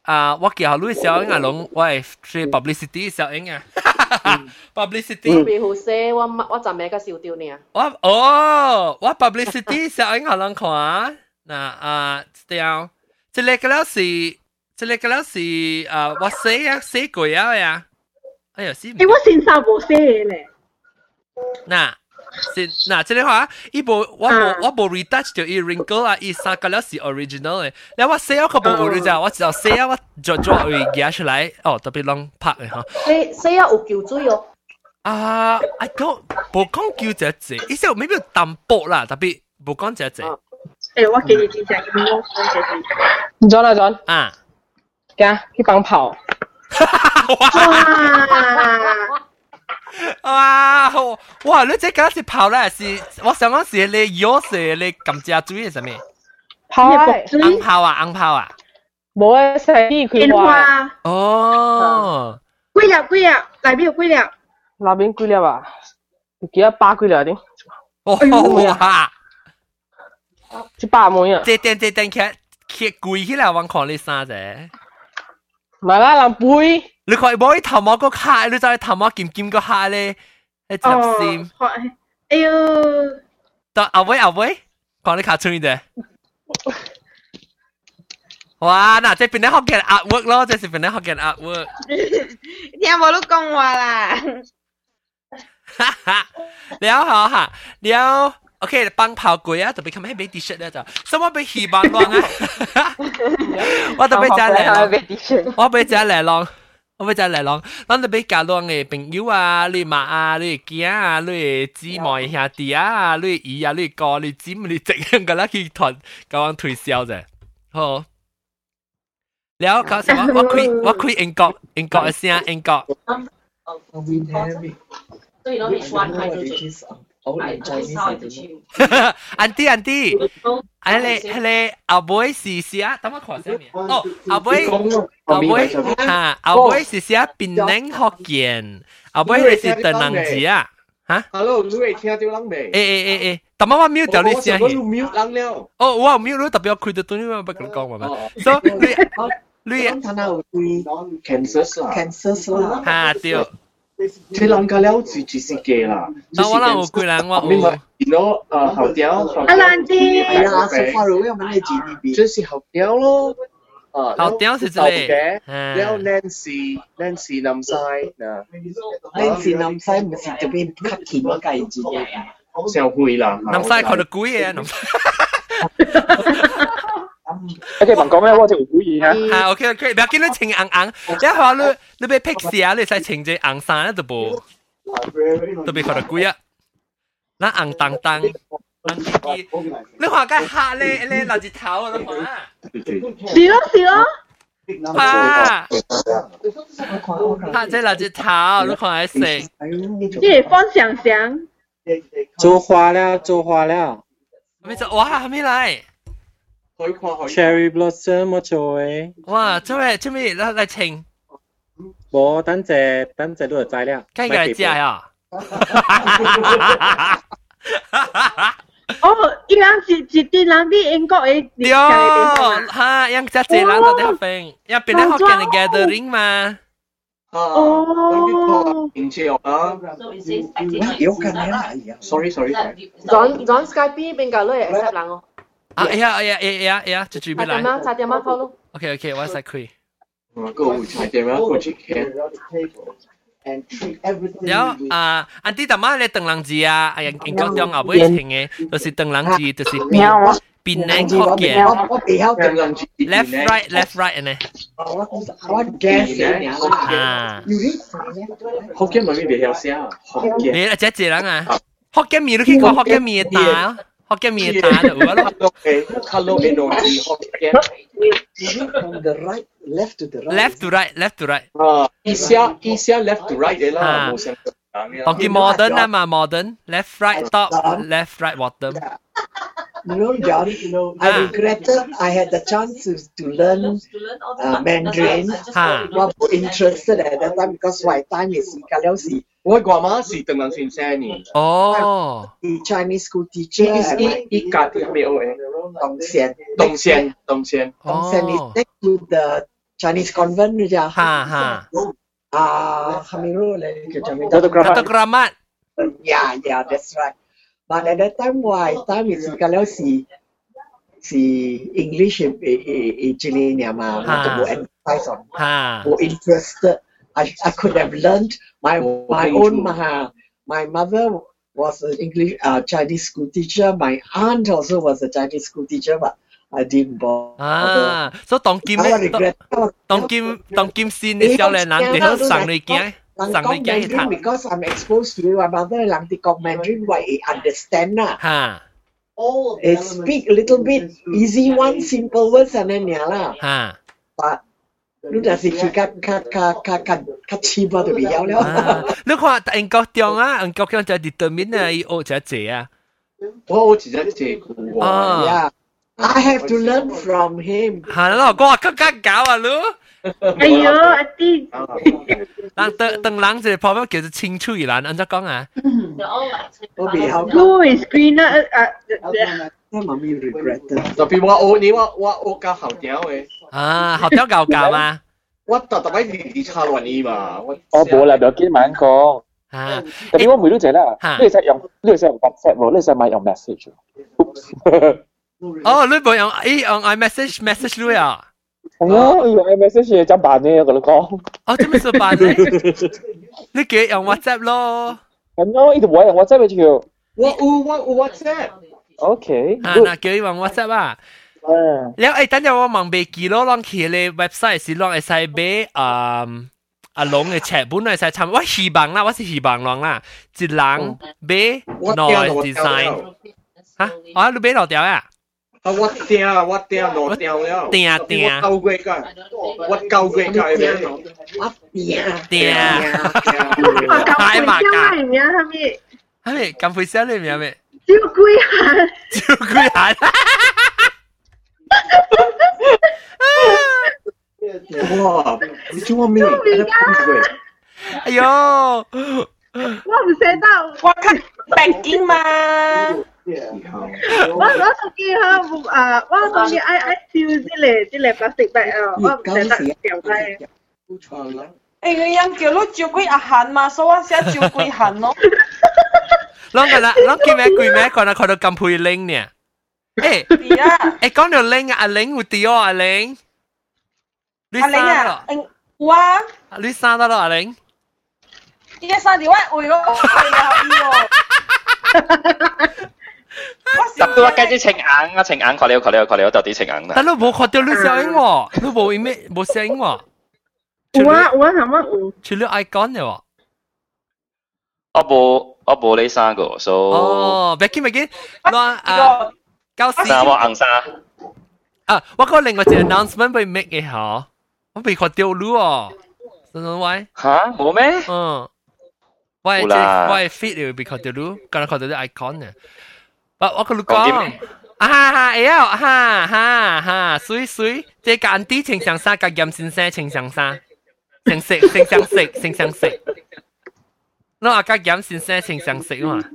啊，我叫你小英啊，龍，我係做 publicity 小英啊 ，publicity。 別好寫，我我陣咩個笑掉呢？ 我哦，我 publicity 小英可能看嗱啊，條即係個了是，即係個了是啊，我寫啊寫過啊呀，哎呀，寫。 誒，我線上冇寫嘢咧。 嗱。是嗱，即係話，依部我冇我冇 retouch 到依 wrinkle 啊，依三個了是 original 嘅。你話寫一個部你就，我就寫一我做做會寄出嚟，哦，特別long 拍嘅嚇。 寫寫一有叫水哦。 啊 ，I don't 冇講叫隻字，意思未必淡薄啦，特別冇講隻字。 誒，我記你之前咁樣講隻字。 John 啊 John， 啊， 嘅去幫跑。 哇！哇！你這個是跑咧，是我想講是你藥是你撳隻嘴係什麼？ 跑啊！ 硬泡啊！硬泡啊！ 冇啊！細啲佢話。 哦。 幾粒幾粒？內邊有幾粒？ 內邊幾粒啊？幾多百幾粒啲？ 哦哇！ 一百蚊啊！ 這點這點佢佢貴起來，我看你三隻。 唔係啦，人背。 你看冇頭毛個蝦，你再頭毛劍劍個蝦咧，一隻線。 哎呦！ 得阿威阿威，講你卡出嚟嘅。哇！嗱，即係變咗學嘅 artwork 咯，即係變咗學嘅 artwork。 聽冇都講話啦。 哈哈，แล้ว好哈，แล้วโอเค幫跑過啊，特別咁喺俾 T-shirt 咧就，所以我俾希望浪啊，我特別真嚟浪，我俾真嚟浪。我咪就嚟講，咱特別教浪嘅朋友啊，你媽啊，你囝啊，你姊妹兄弟啊，你姨啊，你哥，你姊妹，你這樣個啦去團教人推銷啫。好，แล้ว講什麼？我開我開英國英國嘅聲，英國。 所以攞嚟玩係做。 Auntie auntie，係你係你阿妹試試啊？等我看下面。哦，阿妹阿妹嚇，阿妹試試啊！檳榔福建，阿妹你是鄧能字啊？嚇 ？Hello，你會聽到人未？ 誒誒誒誒，等我我 mute 掉你聲。 我 mute 人了。 哦，我 mute 你特別開到對你乜不咁講嘛？所以你你睇下有對 cancer 啦 ，cancer 啦。 嚇對。 佢人家了自自是嘅啦。 但我諗我貴人我有。 見到誒後雕。 阿蘭姐。 係啊，食花肉有冇你 G D P？ 就是後雕咯。 後雕是這裡。 แล้ว Nancy Nancy 南西嗱。 Nancy 南西唔係這邊吸錢嗰計字嘅。 上會啦。 南西佢哋貴嘅南西。 O K， 問講咩？我就估意嚇。 係 OK OK， 不要見到情硬硬，一話你你俾 pick 啊，你使情隻硬衫咧就冇，特別覺得貴啊。嗱硬當當，硬啲啲，你話梗係嚇你你留住頭啊！你話啊？ 是咯是咯。 嚇！嚇即係留住頭，你看係食。 即係方想想。 做花了，做花了。 咩做？哇！係咩嚟？ Cherry blossom 我做誒。 哇！做咩做咩嚟嚟稱？ 冇，等陣等陣都就知啦。 梗係嚟知啊！ 哦，伊人是一啲人啲英國嘅。 對，嚇，yang只隻人到底邊？一邊咧學緊 gathering 嘛。 哦。 唔知啊。 有可能係啊。 Sorry sorry。 John John Skype 邊個都係 accept 人哦。 啊哎呀哎呀哎呀哎呀，就準備來。 差點啊，差點啊，好咯。 OK OK，我使開。 個會差點啊，個去看。 แล้วอ่าอันที่ต่อมาเลยตังหลังจีอ่ะอย่างอย่างก็ต้องเอาไว้เช่นไง就是ตังหลังจี就是ปีปีนังฮอกเกี้ยน left right left right อันนี้อ่าฮอกเกี้ยนมันไม่เดียวเสียฮอกเกี้ยนนี่อาจจะเจ๋งอ่ะฮอกเกี้ยนมีลูกคิดว่าฮอกเกี้ยนมีตาฮอกเกี้ยนมีตาเดี๋ยวว่า color energy ฮอกเกี้ยน from the right left to the right left to right left to right อ่าอีเสียอีเสีย left to right เลยล่ะ冇想當佢 modern 啊嘛 modern left right top left right bottom You know, John, you know, I regretted I had the chance to, to learn uh, Mandarin. I was interested at that time because my time is Kaleo Si. 我媽媽是鄧能先生呢。 哦。 The Chinese school teacher. 一一一家啲咩嘢？ 東線。 東線，東線。 東線is next to the Chinese convent 你知道？ 哈哈。 啊，哈米路嘞，叫什么 ？Autogramat。 Yeah, yeah, that's right. But at that time, why time is kalau si si English engineer嘛，我就冇 emphasize on，冇 interested. I I could have learned my my own maha. My mother was an English uh, Chinese school teacher. My aunt also was a Chinese school teacher, but I didn't bother. 啊，所以當劍咧，當劍當劍先嘅時候咧，人哋好上嚟驚，上嚟驚去讀。 Because I'm exposed to my mother, 人哋講 Mandarin, why I understand 啦。 嚇。 It speak a little bit easy one, simple words 咁樣啦。 嚇。 But 你但是佢較較較較較較淺薄就唔要了。 你看英國中啊，英國中就 determine 啊，要學只隻啊。 我學只隻嘅。 啊。I have to learn from him. 係咯，我更加搞啊，你。 哎呦，阿弟。 人等等人就旁邊叫做清楚而難，按照講啊。 我未好。 Blue screen 啊啊！ 我媽咪 regret。 特別我學你我我我教校長嘅。 啊，校長教教嘛。 我特特別年年差亂啲嘛。 我冇啦，唔要見慢講。啊，特別我每都謝啦。你係用你係用 WhatsApp 喎，你係買用 message。 哦，你冇用誒用 iMessage message 你啊？ 哦，用 iMessage 怎辦呢？我同你講。 哦，點樣辦呢？你叫用 WhatsApp 咯。 咁咯，呢度冇用 WhatsApp 嘅叫。 我有我有 WhatsApp。OK。 啊，嗱叫你用 WhatsApp 啊。嗯。แล้ว誒，等陣我問俾幾多，讓佢哋 website 是讓會使俾誒阿龍嘅劇本會使參，我希望啦，我是希望人啦，一人俾內 design。嚇？啊，你俾落掉啊？ 啊！我掟啊！我掟落掉了。 掟掟。 我夠鬼㗎！我夠鬼㗎！ 我掟掟。太麻㗎！係咪？係咪？咁會寫你咪係咪？ 照顧人。 照顧人。哇！你做乜咩？ 哎呦！ 我唔捨得。 我看北京嘛。 我我手機哈啊，我當然愛愛燒啲嚟啲嚟 plastic bag 啊，我唔捨得掉低。 誒，你人叫你照顧阿漢嘛，所以我寫照顧漢咯。 啷個啦？啷叫咩鬼咩？講到講到咁配拎呢？誒，誒講到拎啊，阿玲會掉阿玲。 阿玲啊，我你生得咯阿玲？ 依家生條我會咯，係啊， 十多雞隻情硬啊，情硬確了確了確了，到底情硬啦。 但你冇看到你聲喎，你冇咩冇聲喎。 有啊有啊，係乜有？ 除咗 icon 嘅喎。 我冇我冇你生個，所以。 哦，別見別見，我啊九時。 生我硬生。 啊，我講另外一個 announcement 被 make 嘅嚇，我被看掉路哦，真係喂。 嚇冇咩？ 嗯。我係我係 fit 嚟被看掉路，剛才看到啲 icon 嘅。我跟你講，啊哈哎呀，哈哈哈，水水，即係間啲情上沙，隔鹽先生情上沙，成食成上食成上食，我話隔鹽先生情上食嘛，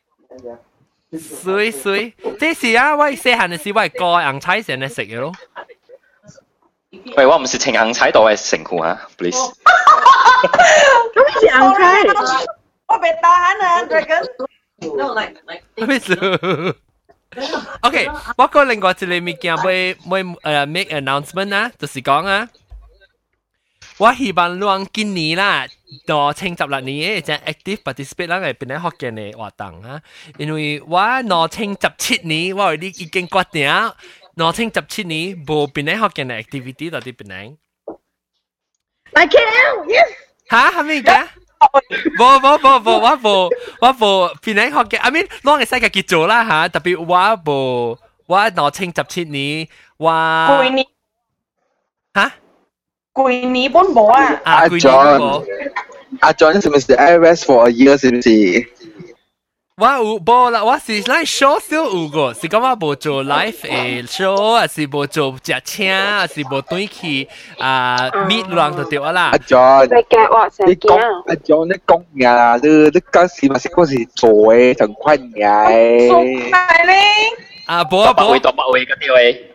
水水，即係啊，我細漢嘅時，我係個硬菜成日食嘅咯。 喂，我唔是情硬菜度嘅成褲啊 ，please。 咁是硬菜， 我被打啊，這個。 No, like, like. 咩事 ？OK， 我講另外一個物件會會誒 make announcement 啊，就是講啊，我希望讓今年啦，到清十六年嘅只 active participate 啦，係變咗學嘅嘅活動啊，因為我到清十七年，我哋已經決定，到清十七年冇變咗學嘅嘅 activity 到底變咗。 I can, yes。 嚇，係咪嘅？冇冇冇冇，我冇我冇變嚟學嘅。I mean，攞嘅世界結做啦嚇，特別我冇我攞清十七年，我舊年嚇舊年本冇啊。 阿 John， 阿 John 是唔是 I rest for a year 是唔是？ 我有冇啦？我是嚟 show 少有個，是講我冇做 live 誒 show，還是冇做隻車，還是冇對去啊 meet 人就對啦。 阿 John， 你講阿 John 你講呀，你你嗰時咪識嗰時做嘅，同坤嘅。 做咩咧？ 啊，冇啊冇。 百位到百位嗰啲位。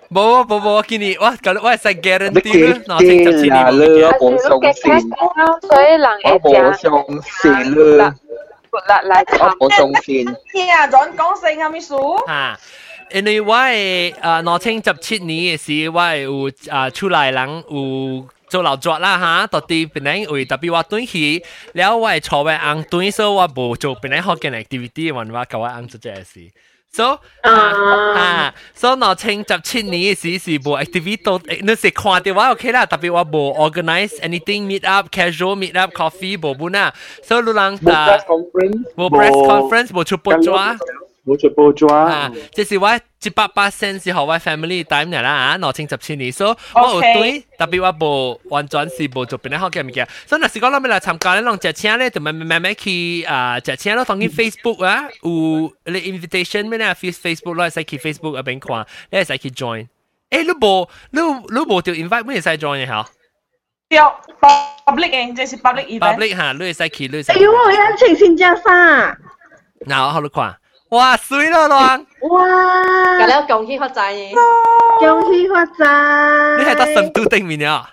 冇冇冇，見你我講我係使 guarantee 攞清十七年冇嘅。 我冇相信， 所以人我冇相信啦。 來來參。 我冇相信。 聽啊，講講聲啊，秘書。 嚇，因為我係誒攞清十七年嘅時，我係有誒出來人有。做勞作啦嚇，到底本來為特別我轉去，แล้ว我係錯為紅轉，所以我冇做本來學嘅 activity，問我教我紅做這事。so 啊啊 so 我清十七年嘅時是冇 activity 到，你是看到我 OK 啦，特別我冇 organize anything meet up casual meet up coffee 冇本啊，所以路人打冇 press conference 冇出報紙。 冇做報紙啊！即是我一百八先是學我 family time 嚟啦啊，攞清十七年，所以我有對特別我冇完全是冇做邊啲學嘅物件，所以若是講咱要來參加咧，攞隻車咧，就慢慢慢慢去啊，隻車咯，當然 Facebook 啊，有你 invitation 咩咧 ？Facebook 咯，使去 Facebook 嗰邊看，你係使去 join。誒，你冇你你冇條 invite 咩使 join 嘅嚇？ 有 public 嘅，即係 public event。 public 嚇，你係使去，你係使。 哎呦，我要請新加山。 嗱，我好你看。哇，水咯，浪！ 哇！ 咁你恭喜發財嘅， 恭喜發財！ 你係得深度定面啊！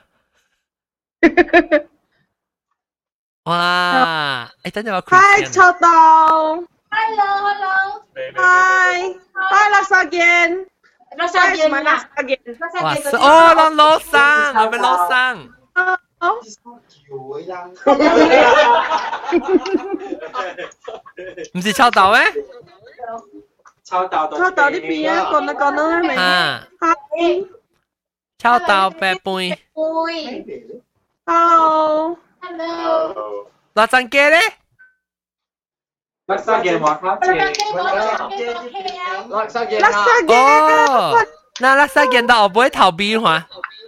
哇！誒，等陣我 Hi， 秋豆 ，Hello，Hello，Hi，Hi， 拉薩見， 拉薩見嘛， 拉薩見， 哇！哦，浪老生，係咪老生？唔是臭豆咩？ 臭豆臭豆啲片啊，講得講得係咪？ 啊，臭豆白杯。 Hello。 Hello。 拉陣嘅咧？ 拉薩嘅話卡嘅。拉薩嘅。 拉薩嘅。 哦，那拉薩嘅到我不會逃避嘛？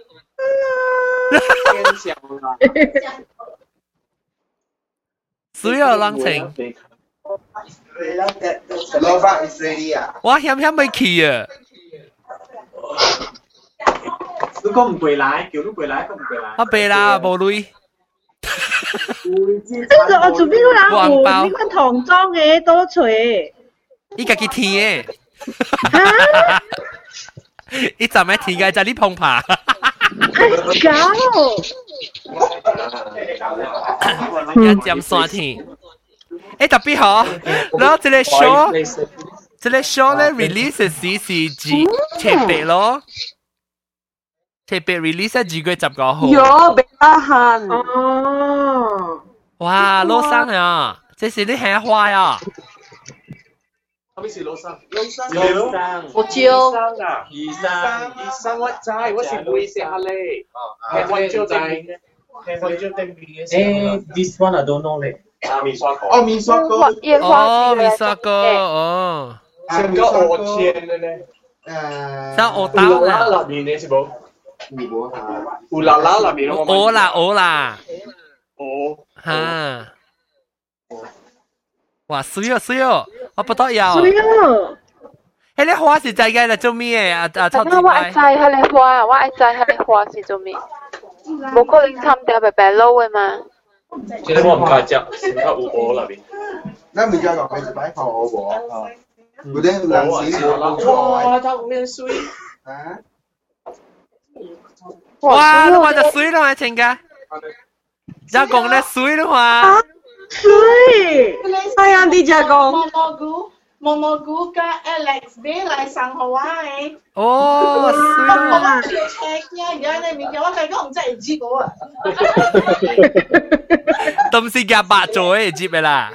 水有冷情。我險險未去啊！ 你講唔回來，叫你回來，講唔回來。 我回來冇鐳。 這個我做邊個人有呢個唐裝嘅多錘？ 依家佢天嘅。依陣咩天嘅就呢碰爬。 搞。 一針刷天。誒特別好，然後這個 show， 這個 show 咧 release 嘅時是幾七八咯，七八 release 係幾個十個號。 有比較閒。 哦。 哇，老生啊，這是你係花呀？ 係咪是老生？老生。老生。 我招。 二生，二生我知，我是背下嚟。係我招定嘅，係我招定嘅。誒 ，this one I don't know 咧。啊，米刷哥。哦，米刷哥。 哦，米刷哥，哦。 成個我簽嘅咧。誒。 像我刀啦。 烏拉拉面嘅是冇。冇啊。烏拉拉那邊我。 我啦，我啦。 哦。 哈。哇，水哦水哦，我不得要。 水哦。 迄個花是在嘅啦，做咩啊？啊， 臭啲。我愛摘迄個花，我愛摘迄個花是做咩？冇可能參掉白白撈嘅嘛。 即係我唔介隻，先得有我那邊。 那咪叫落去就擺放我喎。嗰啲冷死我。 哇，頭面水。 啊？ 哇，你話就水咯，係情㗎。就講咧水咯嘛。 水。 哎呀，啲就講。 蘑菇，蘑菇加 Alex B 嚟上好啊誒。 哦，水咯。 我要 check 呀，而家你面嘅我計個唔真係知個啊。 都唔是夾白做嘅接嘅啦。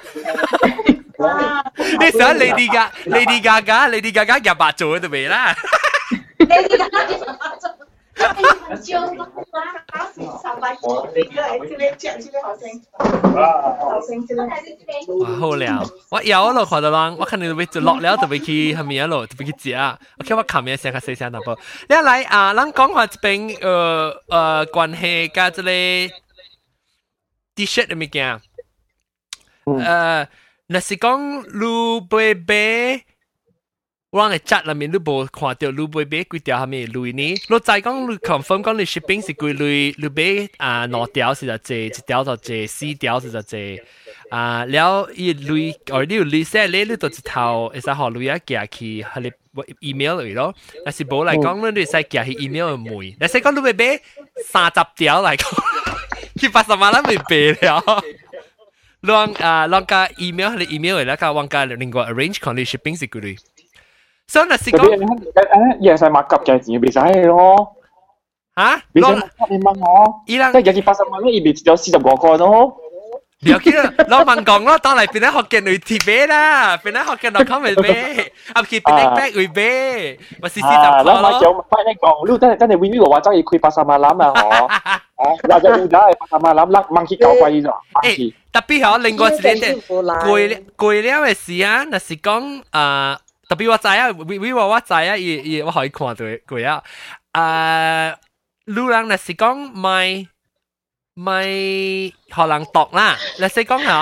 你想 Lady Gaga Lady Gaga Lady Gaga 夾白做就未啦。 Lady Gaga 夾白做。就打死上百個，這個這個講這個好聲，好聲這個。 哇，好料！我有一路看到人，我肯定會就落了，就會去係咪一路就會去食啊。OK，我琴日成個細聲淡薄。你嚟啊，咱講下這邊呃呃關係加這個 T-shirt 嘅物件。呃，若是講盧貝貝。 我嘅質裏面你無看到你買買幾條係咪類呢？你再講你 confirm 講你 shipping 是幾類，你買啊兩條是就借，一條就借，四條是就借。啊，แล้วอีลุยอ๋อนี่ลุยเสร็จแล้วตัวจะเท่าไอ้สาวลุยอ่ะแกคือให้เลยอีเมลเลย咯但是冇嚟講你使แก係อีเมล唔會但是講你咪俾三十條嚟講佢八十萬啦咪俾了ลองอ่าลองกับอีเมลให้อีเมลแล้วก็วางกับ另外 arrange ของ你 shipping 是幾類所以那是講誒嘢使買急嘅錢俾晒你咯嚇俾晒你問我依家即係有八十萬咯而俾只有四十個個咯เดี๋ยวคิดเรามันกองเราตอนไหนเป็นนักฮอกเกนอุยทีเบ้ล่ะเป็นนักฮอกเกนเราเข้าไปเบ้อับคิดเป็นนักแบกอุยเบ้มาซีซีจับคอแล้วมาเจ้าไม่ได้กองลูกตั้งแต่ตั้งแต่วิวิบอกว่าเจ้าอีคุยภาษามาล้ำอ่ะหรอเราจะดูได้ภาษามาล้ำลักมังคิดเก่าไปจ้ะเอ๊ะแต่พี่เหรอ另外一個กุยกุยแล้ว嘅事啊那是講啊特別我知啊วิวิ話我知啊伊伊我可以看到กุย啊啊路人那是講賣ไม่可能讀啦，你識講下，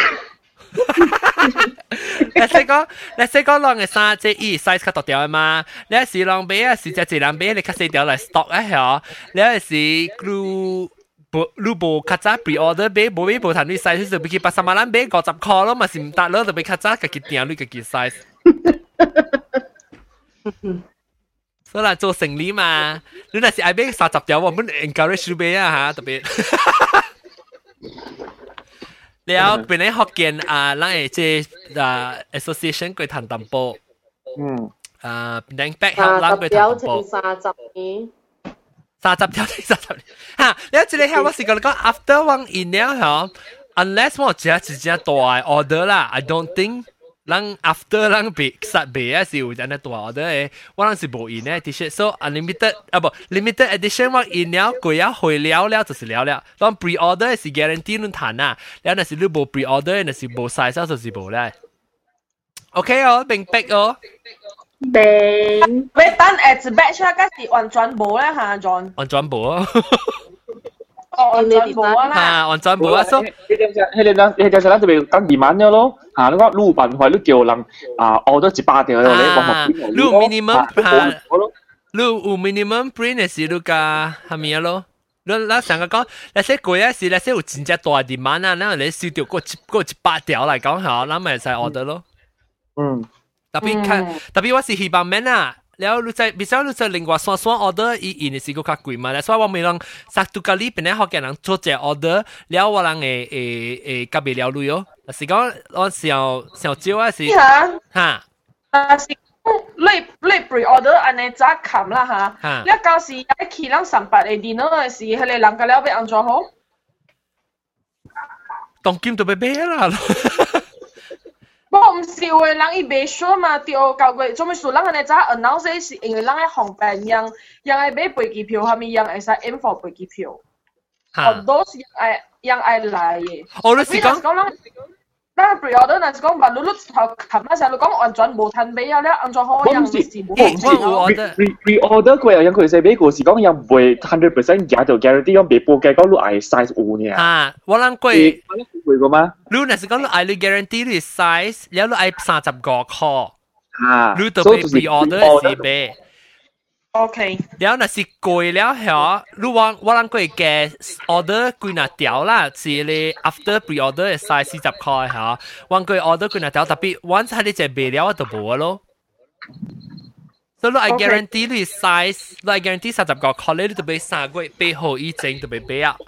你識講，你識講兩個三隻二 size 佢讀掉啊嘛，你係時兩邊啊，時隻隻兩邊你卡四條嚟 stock 啊嚇，你係時路部路部卡扎 pre order 俾冇俾部談你 size 就俾佢八十萬蚊俾五十塊咯，咪是唔得咯，就俾卡扎佢佢訂你佢佢 size。所以啦，做生意嘛，你那是愛買三十條，我們 encourage 你買啊嚇，特別。แล้วเป็นในฮอกเกนอ่าแล้วไอ้เจอ่า association ก็ทำตามโปอืมอ่าเป็นแดงแป๊กเขาล้างก็ทำตามโปสามสิบนี้สามสิบ條ถึงสามสิบฮะแล้วจะได้เห็นว่าสิ่งก็ after one in แล้วเหรอ unless 我只只只大 order 啦 I don't think咱 after 咱被殺被啊是有陣嘅大 order 嘅，我哋是冇印嘅 T-shirt， so unlimited 啊不 limited edition 我印了貴啊會了了就是了了，當 pre order 是 guarantee 你彈啊，然後那是你冇 pre order 那是冇 size 就是冇咧。OK 哦，明白哦。 明。喂，等誒一 batch 啊，嗰是完全冇咧嚇 ，John。 完全冇啊。 哦，完全冇啊啦。 嚇，完全冇啊，所以。 迄啲就迄啲就迄啲就咱特別等二萬咗咯。啊，你講路辦開，你叫人啊 order 一百條咧，我冇。 你有 minimum 嚇，你有 minimum print 嘅時，你加係咪啊咯？你你成個講，那些貴啊時，那些有真正大 demand 啊，然後你收到嗰嗰一百條嚟講嚇，咱咪使 order 咯。嗯。特別看，特別我是希望咩啊？แล้วรู้จักบิสารู้จักลิงก์ว่าส่วนส่วนออเดอร์อีอีนี่สิก็ค่า貴嘛แล้ว所以我咪讓สักตุกะลีเป็นให้เขาแก能做這 order แล้ว我讓誒誒誒夾別了路喲但是講我小小招啊是嚇但是你你 pre order 安尼早冚啦嚇你到時喺去人上班嘅 dinner 嘅時佢哋人個了要安怎好當金都俾俾啦我唔是話人伊袂說嘛，對交過，做咩事人安尼早 announce 是因為人喺航班樣，人係買飛機票，係咪人會使 aim for 飛機票？好多是人係人係來嘅。 我你是講講人，咱 pre-order 嗱是講話，你你頭琴嗰時候你講完全冇攤俾啊，你安怎好樣？ 我唔是，我唔是 pre-order 過有人佢寫俾個是講又唔會 hundred percent 廿條 guarantee 講別報嘅講你係 size 五呢。 啊，我諗過。 會個嗎？ 你那是講你愛你 guarantee 你 size，然後你愛三十個塊。 啊， 你就俾 pre-order 是俾。 OK。 然後那是貴了後，你我我諗過嘅 order 幾那條啦，是你 after pre-order 嘅 size 四十塊嚇，我過 order 幾那條，特別 once 係你只賣了就冇咯。所以你愛 guarantee 你 size， 你愛 guarantee 三十個塊，你就俾三個月背後已經就俾俾啊。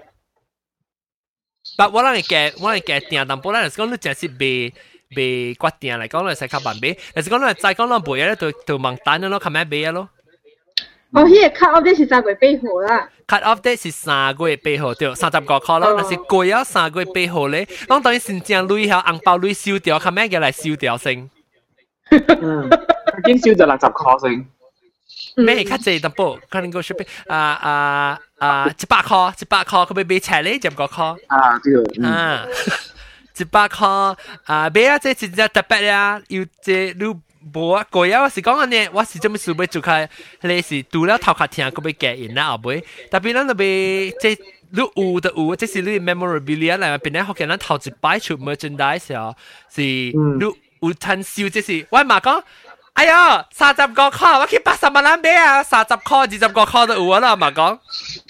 但我諗嘅我諗嘅訂淡薄啦，係講你淨係賣賣決定嚟講，你使較慢賣，但係講你再講你賣咧，就就盲單咯，咁樣賣咯。 哦，迄個 cut off 啲是三個月八號啦。 cut off 啲是三個月八號對，三十個塊咯。但是貴啊三個月八號咧，講當然先將鐳下紅包鐳燒掉，咁樣嘅嚟燒掉先。 嗯，已經燒咗六十塊先。 咩？較濟淡薄，可能個 shopping 啊啊啊一百塊，一百塊佢咪買齊咧，十個塊。 啊，對。 啊，一百塊啊，買啊！即真正特別啊，要即你。無啊，貴啊！我是講安尼，我是做咩事要做開？你是除了頭殼聽，佢要加印啦，後尾特別咱就要即你有就有，即是你 memorabilia 嚟，變咧學嘅咱頭一擺出 merchandise 啊，是你有趁銷，即是我嘛講。 哎呀，三十個塊，我去八十萬蚊買啊，三十塊、二十個塊都有啊啦，嘛講。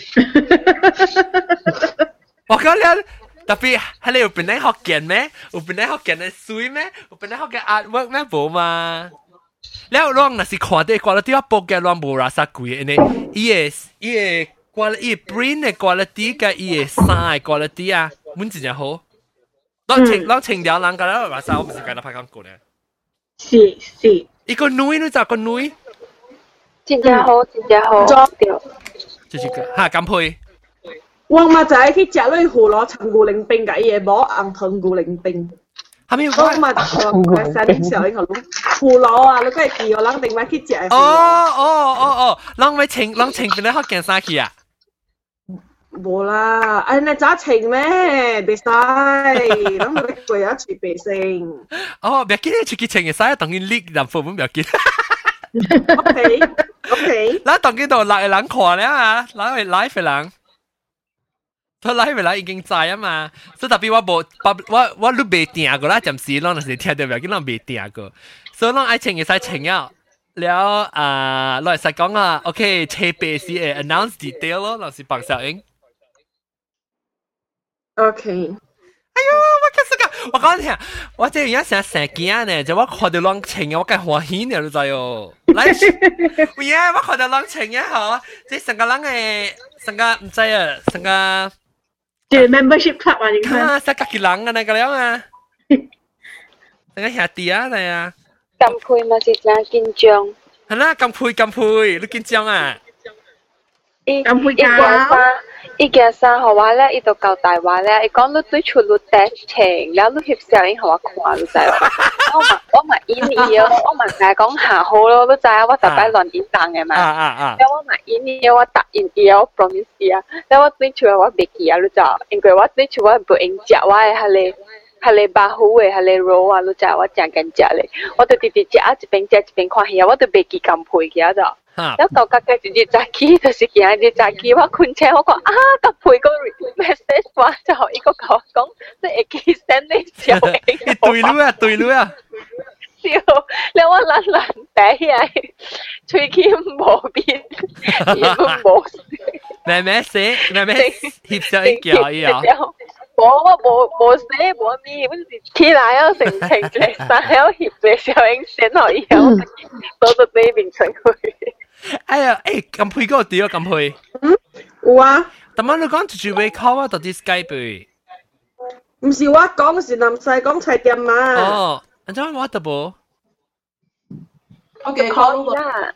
我講了，特別係你有邊啲學見咩？有邊啲學見嘅水咩？有邊啲學嘅 artwork 咩？冇嘛。แล้วลองน่ะสิขอได้กว่าที่ว่าโปรแกรมลองบ่ราคา贵อันนี้อีเอสอีเอกว่าอี print 嘅 quality กับอีเอ sign quality อ่ะมัน真係好ลองเช็คลองเช็คเดียว人㗎啦ราคา我唔是講得拍廣告咧是是一個女你就個女真正好真正好對就是個嚇咁配我嘛就係去食嗰啲胡蘿陳固靈冰㗎嘢冇硬藤固靈冰係咪？ 我嘛誒三年前應該攞胡蘿啊，你嗰係叫我諗定買去食。 哦哦哦哦，諗咪請諗請邊啲學件衫去啊？ 冇啦，誒你咋請咩？別使，諗咪貴啊，隨便性。 哦，別記得出去請嘅衫，當然拎任副本別記。 OK OK。嗱， 當然度來人看咧啊，來嚟來嘅人。佢來未來已經知啊嘛，所以特別我冇我我都未訂過啦，暫時攞嗰時聽到未，見我未訂過，所以攞愛情嘅使情啊，了啊，攞嚟實講啊 ，OK， 車白是誒 announce detail 咯，攞是bằng小英。 OK。 哎呦，我其實講，我講聽，我這樣成日成驚呢，就我看到攞情啊，我梗歡喜呢，你知哦。來，喂啊，我看到攞情啊，嗬，即係成個人嘅，成個唔知啊，成個。 即係 membership club 啊，你看。 啊，實家己人啊，那個了啊。那個兄弟啊，那啊。 咁配嘛是真緊張。 係啦，咁配咁配，你緊張啊？ 咁配㗎。 伊件衫互我咧，伊就交代我咧，伊講你對出你第情，然後你翕相影互我看，你知無？我嘛我嘛演伊哦，我嘛就係講下好咯，你知啊？我特別亂演檔嘅嘛。啊啊啊！然後我嘛演伊，我答應伊，我 promise 伊啊。然後我對出我袂記啊，你知？因為我對出我唔應食我嘅係你係你巴虎嘅係你 roll 啊，你知？我正緊食咧，我就直直食啊，一邊食一邊看戲啊，我就袂記咁配嘅就。แล้วต่อกันก็จะจะกี้แต่สิกี้จะจะกี้ว่าคุณแชร์เขาก็อ่ากับคุยก็ message ว่าจะอีกก็เขา講即係幾 send 呢時候你對了啊對了啊笑แล้วว่าหลานๆแต่係吹氣冇變亦都冇咩咩寫咩咩協上一腳啊冇我冇冇寫冇咩嗰時起來啊成程嚟晒喺協嘅時候已經 send 落以後到到呢邊出去哎呀，誒咁配嗰個點啊？咁配？ 嗯，有啊。 但係你講住住尾考啊，到底 Skype？ 唔是我講，是林世講菜店嘛。 哦，咁樣我得噃。 我嘅可以啦，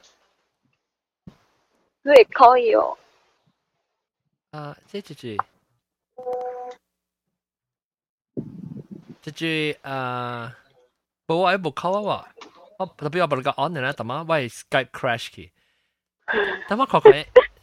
你可以哦。 啊，即係住住，住住誒，冇我一部考啊喎，我特別我把你個 on 咧，但係我係 Skype crash 嘅。等我看看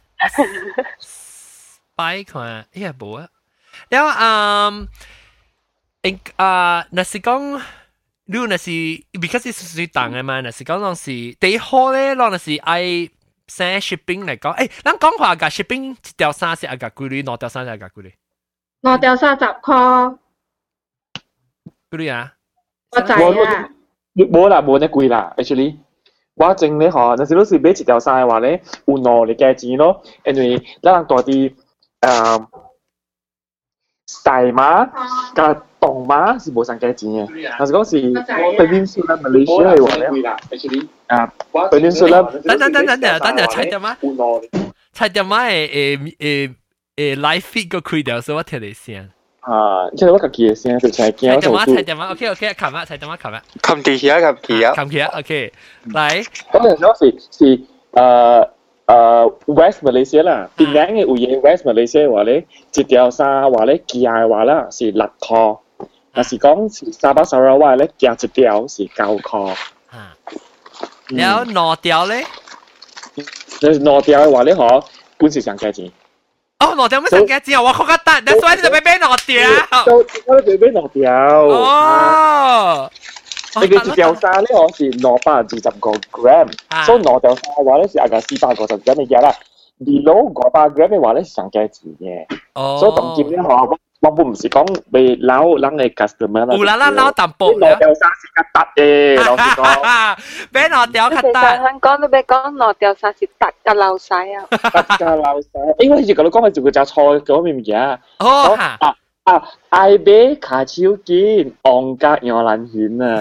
，spy 看，依係冇啊。然後嗯，應啊，那是講，你那是 because 係屬於檔嘅嘛，那是講當時第一號咧，當那是愛 send shipping 嚟講，誒，咱講話個 shipping 一條衫是阿個幾鐳，兩條衫是阿個幾鐳， 兩條三十塊。 幾鐳啊？ 我知啊。 冇啦，冇得貴啦 ，actually。我整咧嗬，有時都是買一條衫嘅話咧，有兩嚟價錢咯，因為咱人大啲誒大碼加動碼是冇上價錢嘅。但是講是 Peninsula Malaysia 嘅話咧，啊 Peninsula， 等等等等等等等，猜點嗎？猜點嗎？誒誒誒誒 live feed 個開掉，所以我聽你聲。 啊，即係我自己嘅聲，就係見到做。踩點啊，踩點啊 ，OK OK， 琴日踩點啊，琴日。 琴地下，琴地下。 琴地下 ，OK， 嚟。 咁陣時是是誒誒 West Malaysia 啦，邊兩嘅有嘢 West Malaysia 話咧，一條衫話咧加嘅話啦是六塊，但是講是沙巴沙拉話咧加一條是九塊。 啊，然後兩條咧？ 兩條嘅話咧，可本是上價錢。 哦，兩條咩上價錢啊？我覺得得，所以你就俾俾兩條。 就我俾俾兩條。 哦。 你嘅一條衫咧，我是兩百二十個 gram， 所以兩條衫嘅話咧是大概四百五十 gram 嘅嘢啦。below 五百 gram 嘅話咧是上價錢嘅。哦。所以當今咧我我唔是講被撈撚嘅 customer 啦。 有啦啦撈淡薄啦。攞掉衫是較突嘅，老實講。 俾攞掉較突。 香港都俾講攞掉衫是突嘅流晒啊。 突嘅流晒。誒，我以前講到講係做個隻菜講咩嘢啊？ 哦嚇。 啊！愛買卡手機，戇格又難顯啊！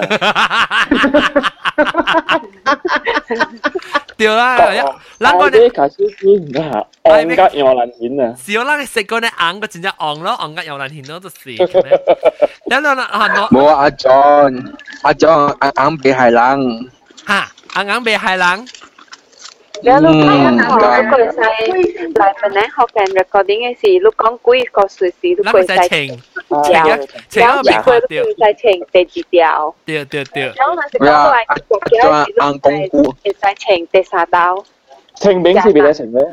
對啦， 咱個咧卡手機啊，戇格又難顯啊！ 是我咱食個咧硬個真正戇咯，戇格又難顯咯，就是。等等啦，啊我。 冇阿 John， 阿 John 硬硬被害人。 嚇，硬硬被害人。 แล้วลูกน้องเขาเคยใช้หลายเป็นนั้นเขาแกน recording ไอ้สิลูกก้องกุ้ยก็สื่อสิลูกเคยใช้เดียวแล้วลูกเคยใช้เชงเตจีเดียวเดียวเดียวเดียวแล้วมันจะก็ไอ้พวกเดียวสิลูกใช้ใช้เชงเตสาดาวเชงบิ้งสิเป็นอะไรเชง咧？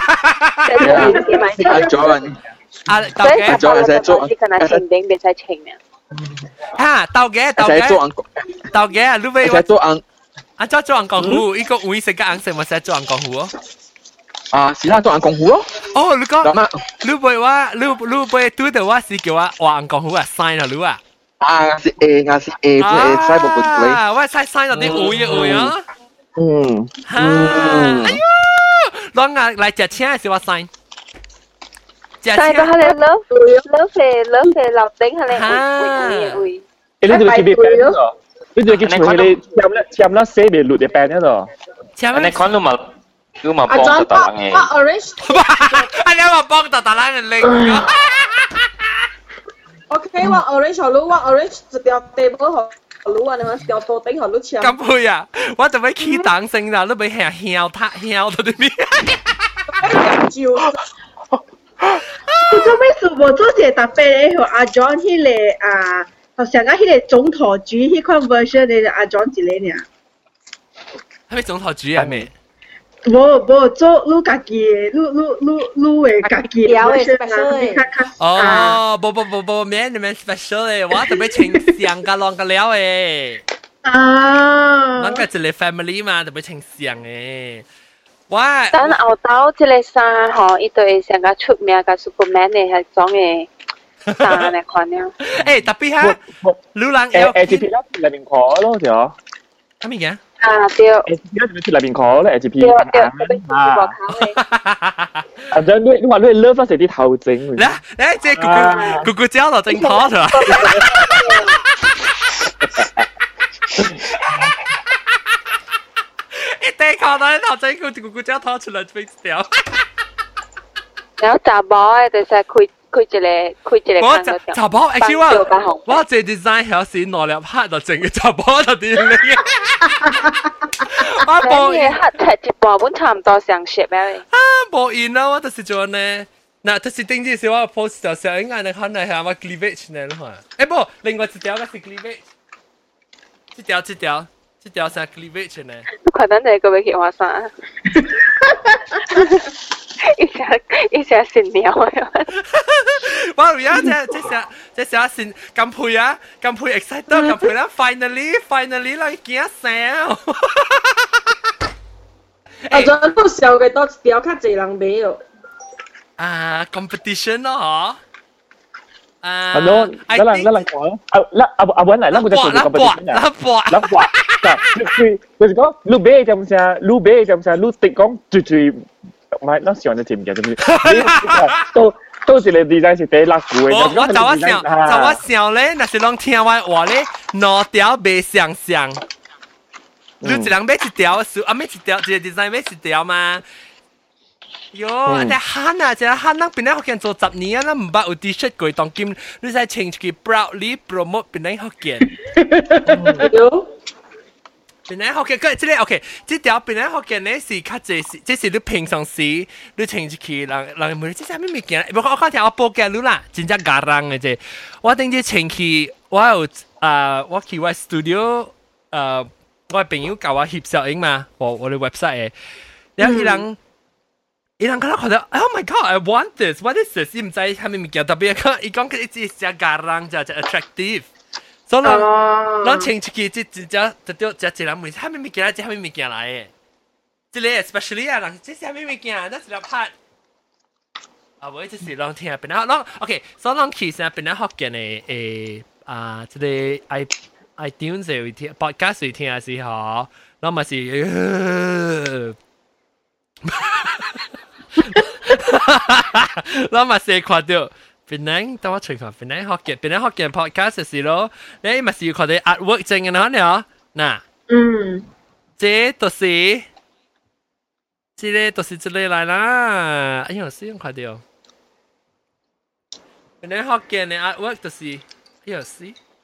阿 John， 阿豆嘅， 阿 John 使做， 可能เชงบิ้งเป็นใช้เชงเนี่ย嚇豆嘅豆嘅，豆嘅啊，你俾使做硬。 啊，做做人功夫，伊個會食個硬食，咪使做人功夫哦。 啊，是啦，做人功夫咯。 哦，你講，你背話，你你背對的話是叫我話人功夫啊，sign 啊，你啊。 啊，是 A， 我是 A， 做 A 使冇半對。 啊，我使 sign 到啲會嘅會啊。 嗯。 哈，哎呦，攞牙嚟食青係我 sign。 sign 到佢哋攞攞肥攞肥樓頂佢哋會會會。 誒，你哋係邊邊個？你哋叫佢哋簽啦簽啦寫俾錄嘅版嗰度。 簽你講都冇都冇幫到大人嘅。 我 orange。 啊，你話幫到大人嘅拎。 OK，我 orange 好，我 orange 一條 table 好，好啊，你講條桌頂好，你簽。 咁配啊！我就俾起檔聲啦，你俾響響他響到啲咩？ 你做咩事無做些特別咧？和阿 John 迄個啊。好像啊，迄個總頭局迄款 version 的阿 John 一個爾。 係咪總頭局啊？咩？ 無無做你家己的，你你你你嘅家己的 version 啊！哦，無無無無免你免 special 嘅，我特別清上個浪個料嘅。 啊！ 咱個一個 family 嘛，特別清上嘅。我等後頭即個衫吼，伊就會上個出名個 Superman 嘅係種嘅。衫嚟看了， 誒特別嚇，流浪 L G P 啦，裏面攞咯條。 係咪嘅？ 啊對。 L G P 啦，裏面攞咧 L G P。 對對，啊。 啊，就你你話你 love 啦，食啲頭整。 嚟嚟，即係咕咕咕咕膠就整拖咗。一地靠到頭整咕咕咕膠拖出來飛掉。 然後查某誒，就係開。開一個，開一個。 我查查甫，actually 我我做 design 嗰時攞嚟拍就整嘅查甫就點嚟嘅。我冇嘢黑踢一半本差唔多上色咩？ 啊，冇印啦，我就是做呢。嗱，就是頂住時我 post 就上應該你看嚟係我 cleavage 呢嘛。誒冇，另外一條嘅是 cleavage，一條一條一條係 cleavage 呢。 你快等你個俾佢話曬。一下一下先聊啊！ 我而家即即時即時先咁配啊，咁配 excited 咁配啦 ，finally finally 啦，見上。 啊，仲都笑嘅多條較濟人買哦。 啊 ，competition 咯，嗬。啊， 係咯，得啦得啦講咯。啊，嗱阿阿文嚟，嗱我就做 competition 啊。 嗱博， 嗱博，嗱佢佢講，你買就唔成，你買就唔成，你直講最最。唔係，那上嘅節目嘅，總之，都都是你 design 是第一辣股嘅。 我我就我想，就我想咧，那是攏聽我話咧，兩條未相像。你一人買一條，數啊買一條，一個 design 買一條嘛。喲，你慳啊！只慳，咱本來福建做十年啊，咱唔捌有 T-shirt 過當今，你使穿一個 proudly promote 本來福建。 喲。 本來福建，佢即個 OK，即條本來福建咧是較濟，即是你平常時你穿一去，人人問你即係咩物件？不過我講聽我報價你啦，真正假人嘅啫。我頂住穿去，我有啊，我去我 studio，誒，我朋友教我翕攝影嘛，我我哋 website 嘅，然後伊人伊人覺得覺得 ，Oh my God，I want this，what is this？伊唔知係咩物件，特別佢伊講佢一直係假人，就就 attractive。所以，咱穿出去，即即只就就只一人問，係咩物件來？即係咩物件來嘅？即個 especially 啊，人即係咩物件？咱是來拍， 啊，我就是讓聽邊啊，讓 OK，所以讓其實邊啊學嘅呢誒啊，即係 i iTunes 會聽 podcast 會聽嘅時候，然後咪是，然後咪是看到邊啊，等我隨看邊啊學嘅邊啊學嘅 podcast 嘅時咯，你咪是要看到 artwork 正嘅嗱呢，嗱， 嗯， 這都是。這個都是這裡來啦，哎呦，使用快啲哦！你學嘅你 artwork 就是，哎呦，是。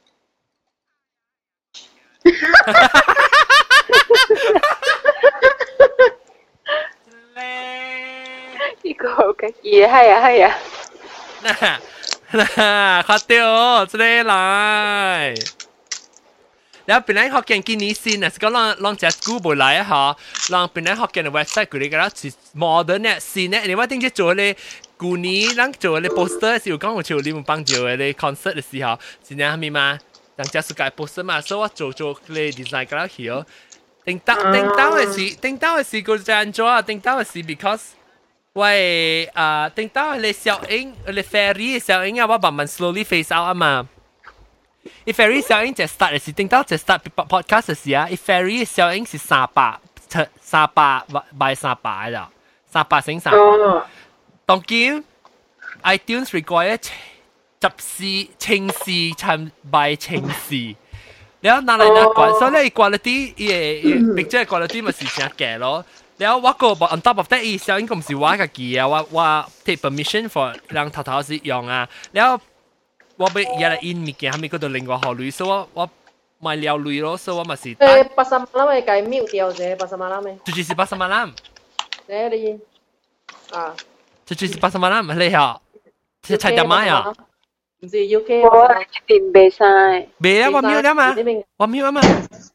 呢個好嘅嘢，係啊係啊。 嗱嗱，快啲哦，這裡來。แล้วเป็นไงฮอกเกนกินนี้สินะสก็ลองลองจัดกูบ่来啊ลองเป็นไงฮอกเกนเว็บไซต์กูนี่ก็แล้วสิโมเดิร์นเนี่ยสิเนี่ย你ว่า定做咧กูนี้ลอง做咧 poster 是有講我做你們幫做咧 concert 的時候是呢係咪嘛當家是改 poster 嘛所以我做做咧 design ก็แล้ว去哦定當定當嘅是定當嘅是個這樣做啊定當嘅是 because 喂啊定當咧小英咧 fairy 小英啊我慢慢 slowly phase out 啊嘛if Ferry 小英只 start 是定到只 start podcast 時啊 if Ferry 小英是三百三百by 三百啦三百乘三百當今 iTunes require 十四千四乘 by 千四แล้ว哪來哪關所以你 quality 嘢 picture quality 咪是正嘅咯แล้ว我個 on top of that อี小英ก็唔是我嘅機啊我我 take permission for 讓頭頭是用啊แล้ว我俾日日 in 物件，後面嗰度另外學類，所以我我買了類咯，所以我咪是。 誒，八十萬咪計秒掉啫，八十萬啦咪。 就就是八十萬啦。 誒你啊？ 就就是八十萬啦，你嚇？即係猜點買啊？ 唔是 U K。 我係點備晒？ 備啊！我秒啦嘛，我秒啊嘛。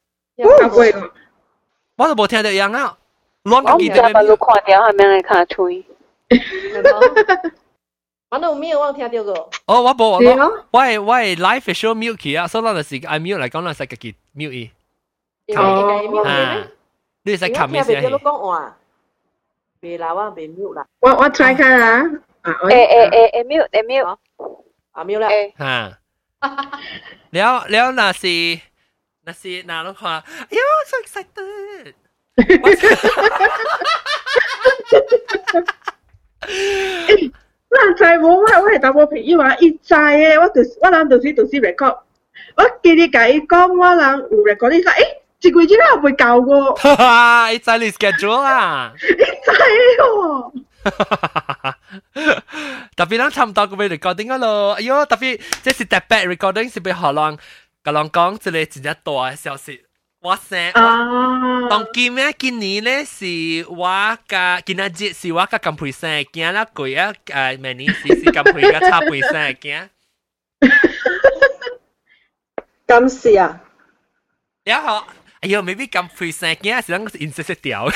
我都冇聽到樣啊，亂個記得。 我唔知把路看掉，係咪嚟卡吹？ 反正有秒我聽到個。 哦，我冇我我我係我係 live show mute 佢啊，所以嗰陣時 I mute 嚟講，嗰陣時自己 mute 伊。 哦。啊， 你係靠咩先？ 你講話，別啦，我別 mute 啦。 我我 try 下啦。啊， 誒誒誒誒 mute 誒 mute。 啊 mute 啦。 嚇。แล้วแล้วน่ะสิน่ะสิน่ะลูกค้า哎呦 so excited 嗱，就係我我我係答我朋友話，伊知嘅，我就我諗到時到時 record，我記你甲伊講，我諗有 record，伊講，誒，一個月之後會教我。 哈哈，伊知你 schedule 啊？ 伊知喎。 特別咱差唔多個 recording 咯，哎呦，特別這是特別 recording 是俾學人甲人講一個真正大嘅消息。我生，當今咧今年咧是我甲今仔日是我甲金培生嘅囝啦，過啊誒明年是是金培甲差培生嘅囝。 咁是啊？ 然後，哎呦，未必金培生嘅囝是啷個顏色色調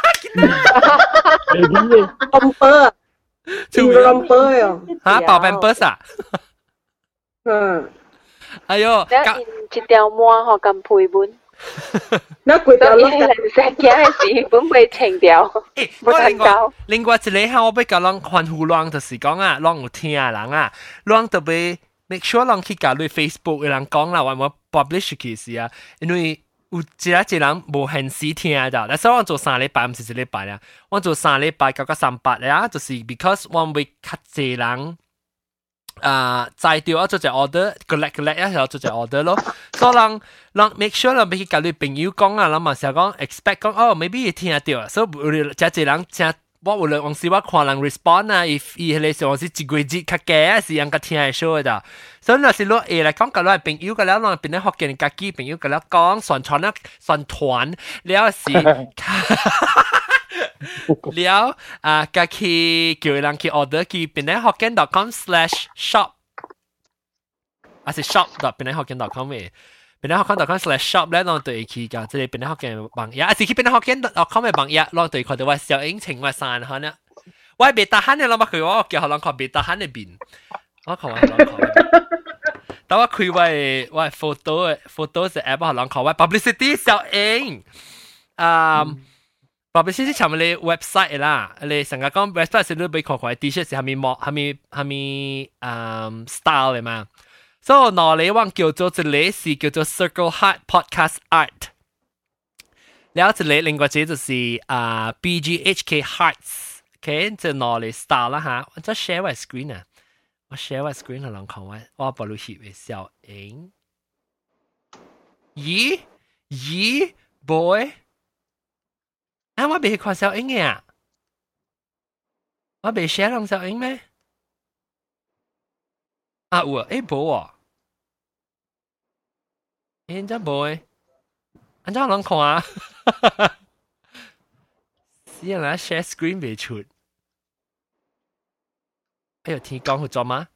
？Bumper，做 bumper 呀？ 嚇，爆 bumper 啊？ 嗯。 哎呦， 一條毛學金培本。 那幾條咯？ 你係唔識嘅時本被清掉。 誒，我另外另外一個嚇，我俾個人歡呼人就是講啊，人有聽人啊，人特別 make sure 人去教你 Facebook 嘅人講啦，或者 publish 其實啊，因為有一個一個人無限時聽到，但係我做三禮拜唔是一禮拜啦，我做三禮拜到到三百啦，就是 because 我會較濟人。啊，在掉啊，做隻 order， collect collect 啊，然後做隻 order 咯。所以人人 make sure 人俾佢教你朋友講啊，人嘛成日講 expect 講哦 ，maybe 佢聽到，所以有隻隻人正我有陣時我看人 respond 啊，if 伊迄個上是一個月較假啊，是人較聽係 show 的。所以若是攞誒嚟講，教你朋友個了，人變咗學見家己朋友個了講，宣傳啊，宣傳了是。了啊，家去叫人去 order 去邊咧 hokkien dot com slash shop， 啊是 shop dot 邊咧 hokkien dot com 嘅，邊咧 hokkien dot com slash shop 咧，我對去㗎，即係邊咧 hokkien 網頁，啊是去邊咧 hokkien dot com 嘅網頁，我對看到我小英情我散下呢，我係未打鼾嘅，我佢我叫人看未打鼾嘅邊，我看我人看，但我開我我 photo photo 嘅 app 人看我 publicity 小英，啊。 特別是啲尋你 website 啦，你成日講 website 是你俾看看 T-shirt 是係咪模係咪係咪誒 style 嚟嘛？所以嗱你話叫做一個是叫做 Circle Heart Podcast Art， แล้ว一個另外一個就是啊 B G H K Hearts，OK， 就嗱你 style 啦嚇，我再 share 個 screen 啊，我 share 個 screen 係兩看我我保留協嘅小影，咦咦 boy。啊！我未看小英嘅啊，我未 share 同小英咩？啊有啊，誒冇喎，誒真冇誒，安怎人看啊？死人啦 ，share screen 未出，哎呦，天講好做嗎？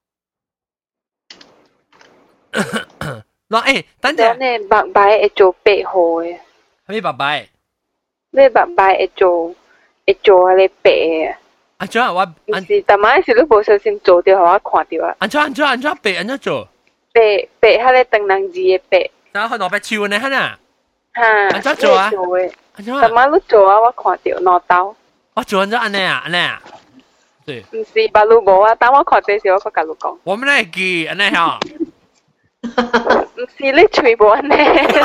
嗱誒，等陣， 你白擺會做八號嘅， 咩白擺？ 你白擺會做會做係你白嘅。 安怎我？ 唔是，但係是你無小心做掉，我看到啊。 安怎安怎安怎白安怎做？ 白白係你當人字嘅白。 然後攞白超呢？係啊。 嚇。 安怎做啊？ 安怎？但係你做啊，我看到攞刀。 我做安怎安尼啊？安尼啊？ 對。唔是，白路無啊，等我看這時我甲你講。 我們來記安尼嚇。 唔是你吹無安尼。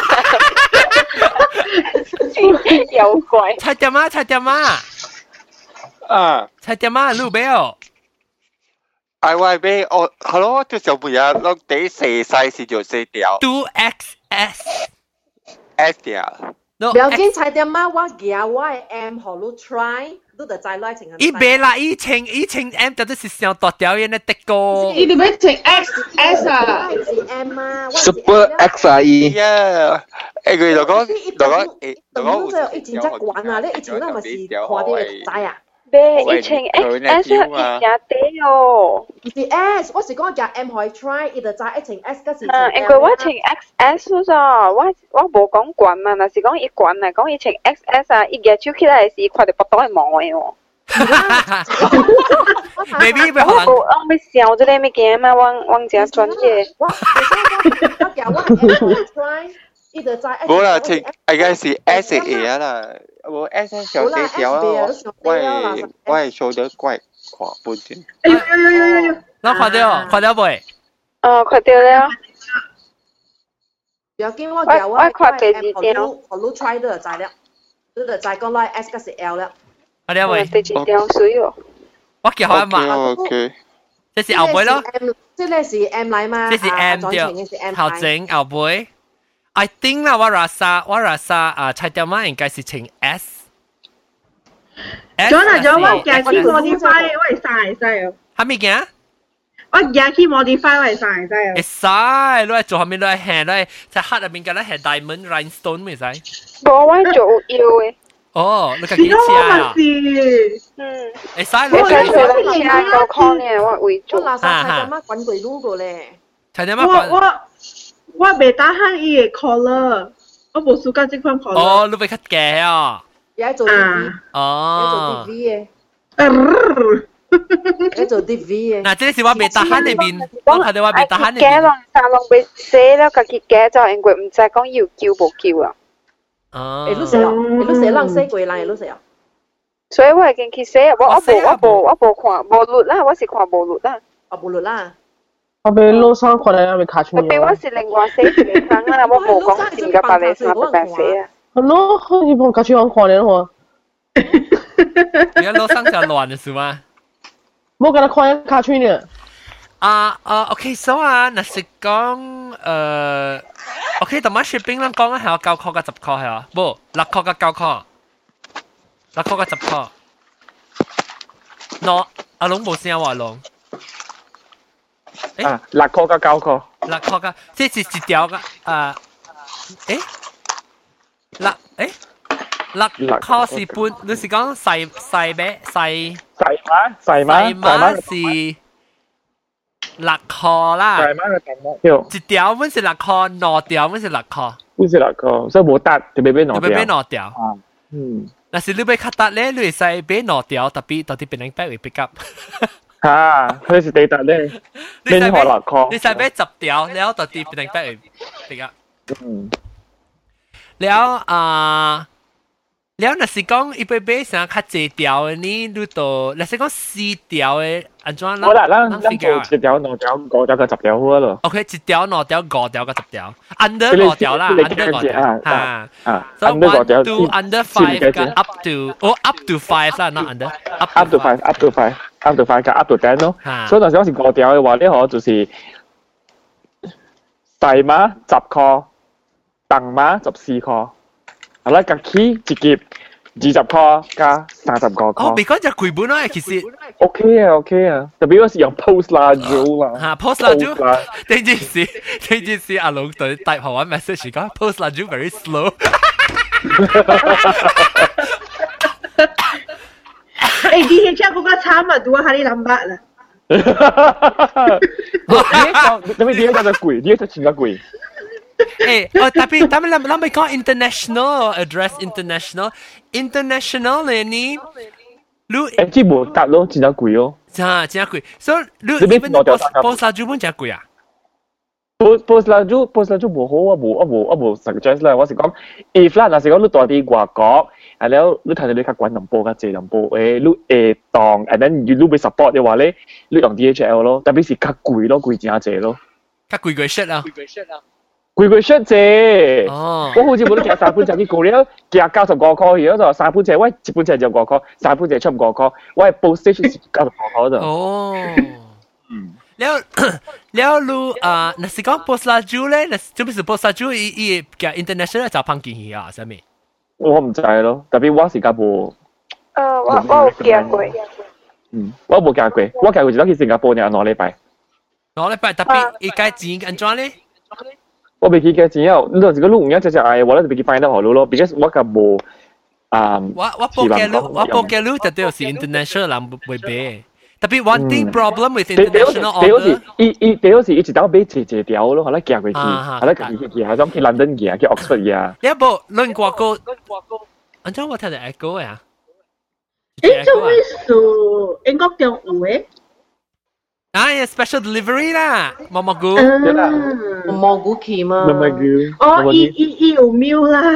有怪。 猜點啊？猜點啊？ 啊！ 猜點啊？路邊哦。 I Y B 哦，係咯，即係小朋友攞啲四 size 就四條。 Two X S。 S 條。 不要緊，猜點啊？我夾我嘅 M 好路 try，都得再來情。 伊別啦，伊情伊情 M 就都是上大條嘢咧，得個。 伊點樣情 X S 啊？是 M 啊。 Super X 啊伊。 Yeah。誒佢就講就講誒就講。就以前只慣啊，你以前那咪是看啲嘅仔啊。 咩？以前 X S 係一隻地哦。 唔是 S， 我是講夾 M 可以 try， 伊就知一情 S 嗰時。 啊，因為我情 X S 咋，我我冇講慣嘛，若是講伊慣啊，講以前 X S 啊，伊隻手起來是看到腹肚係毛嘅喎。 Maybe 我冇我咪笑咗你咪驚嘛，我我只專業。 我我夾我 M 可以 try。 冇啦，情應該是 S A 啦，我 S A 小少少啦，我係我係數得怪跨半段。 哎呦呦呦呦呦！ 嗱，看到看到未？ 哦，看到了。 不要緊，我夾我我看第二條，我攞 try 都就知了，都就知講來 S 個是 L 了。 看到未？ 第二條水哦。 我叫開嘛。 OK。 這是後背咯。 這個是 M 來嘛？ 這是 M 對，後整後背。I think 啦，我 rasa 我 rasa 啊，猜點嘛應該是稱 S。 咗啦咗，我夾去 modify， 我係曬曬哦。 係咪嘅？ 我夾去 modify， 我係曬曬哦。 會曬，你係做後面你係hand，你係在黑入邊嘅咧係 diamond rhinestone 咪使？ 冇，我係做腰嘅。 哦，你個幾錢啊？ 嗯。 會曬， 你係做其他個 con 嘅，我會做。 我垃圾猜點嘛滾鬼擼個咧。 猜點嘛滾？ 我我未打開伊嘅 color， 我冇暑假即款 color。 哦，你未咳嘅啊？ 而家做 D V， 哦， 而家做 D V 嘅，而家做 D V 嘅。 嗱，即是話未打開裏邊，我睇到話未打開裏邊。 嘅浪沙浪被寫了，家己嘅就因為唔知講要叫冇叫啊。 哦。 誒，你寫啊？你寫浪寫過啦，你寫啊？ 所以我係見佢寫，我我冇我冇我冇看冇錄啦，我是看冇錄啦。 我冇錄啦。 我俾撈生看嚟，我俾卡出嚟。 我俾我是另外寫一張啦，我冇講點解把你三百八寫啊。 係咯，你幫卡出我看嚟咯。 而家撈生就亂嘅是嗎？ 冇跟他看卡出呢。 啊啊 ，OK，so 啊，那是講誒 ，OK，同埋 shipping 啦，講係有九塊嘅十塊係啊，冇六塊嘅九塊，六塊嘅十塊。喏，阿龍冇聲話龍。 啊，六個嘅九個， 六個嘅，即係一條嘅，啊，誒，六誒，六個是半，你是講細細咩？細細碼，細碼， 細碼是六個啦。 細碼嘅大碼， 一條本是六個，兩條本是六個。 本是六個，所以冇得就俾俾兩條。 就俾俾兩條。 啊，嗯。 但是你俾較得咧，你會使俾兩條，特別特別變成 back 會 pick up。 嚇，佢是地特咧，邊可落課？ 你使俾十條，然後特別變成 back 會 pick up。 嗯。 แล้วอ่า了若是講一杯杯啥較濟條嘅呢，你都若是講四條嘅，安怎啦？ 好啦，咱咱做一條、兩條、五條、個十條好咯。 OK，一條、兩條、五條、個十條，under 五條啦，under 五條啊啊。So one to under five 個 up to，哦 up to five 啦，not under。 up to five，up to five，up to five 加 up to ten 咯。所以嗰陣時五條嘅話咧，可就是細碼十塊，長碼十四塊。好啦，夾起一劫二十塊加三十個塊。 哦，別講只貴本啦，其實 OK 啊 OK 啊，特別嗰時用 post 啦咗啦。 嚇 post 啦咗，呢件事呢件事阿龍對帶學我 message 講 post 啦咗 very slow。 誒，啲嘢真係嗰個慘啊，都係你諗法啦。 特別啲嘢就貴，啲嘢就錢就貴。 Eh, oh tapi tapi lam lam kau international address international international ni lu eh 基本搭咯，真係貴哦。 真真貴，所以你你們 post post 啦，就本真貴啊。 post post 啦，就 post 啦就冇好啊，冇啊冇啊冇 suggest 啦。我是講 if 啦，那是講你到啲外國，係了你睇到你較滾能波較濟能波，誒你誒當，and then 你你被 support 嘅話咧，你用 D H L 咯，特別是較貴咯，貴真濟咯。 較貴貴 shit 啊！ 貴貴 shit 啫，我好似冇得夾三本隻啲股了，夾九十個塊，而家就三本隻，喂，一本隻就個塊，三本隻出五個塊，喂，報 station 九十個塊就。 哦，嗯，แล้วแล้วรู้อ่านั่นสิ講 post 啦จู咧，就不是 post 啦จู，伊伊嘅 international 就碰見去啊，係咪？ 我唔知咯，特別我是加坡。 誒，我我有見過。 嗯，我冇見過，我見過就喺新加坡呢，兩禮拜。 兩禮拜特別伊個錢安怎咧？ 我未記嘅錢啊，你就是個錄影隻隻嗌，我咧就未記 find 得好咯，because 我個冇啊。 我我報嘅錄，我報嘅錄，特別是 international 人會俾。特別 one thing problem with international order。 伊伊第一時伊一道買一一條咯，後來行過去，後來行去去，後咁去 London 行，去 Oxford 行。 你部論國歌，安怎我睇到 echo 呀？ 誒，做咩數英國中有誒？ 啊，有 special delivery 啦，蘑蘑菇， 蘑菇期嘛， 蘑蘑菇， 哦，伊伊伊有喵啦，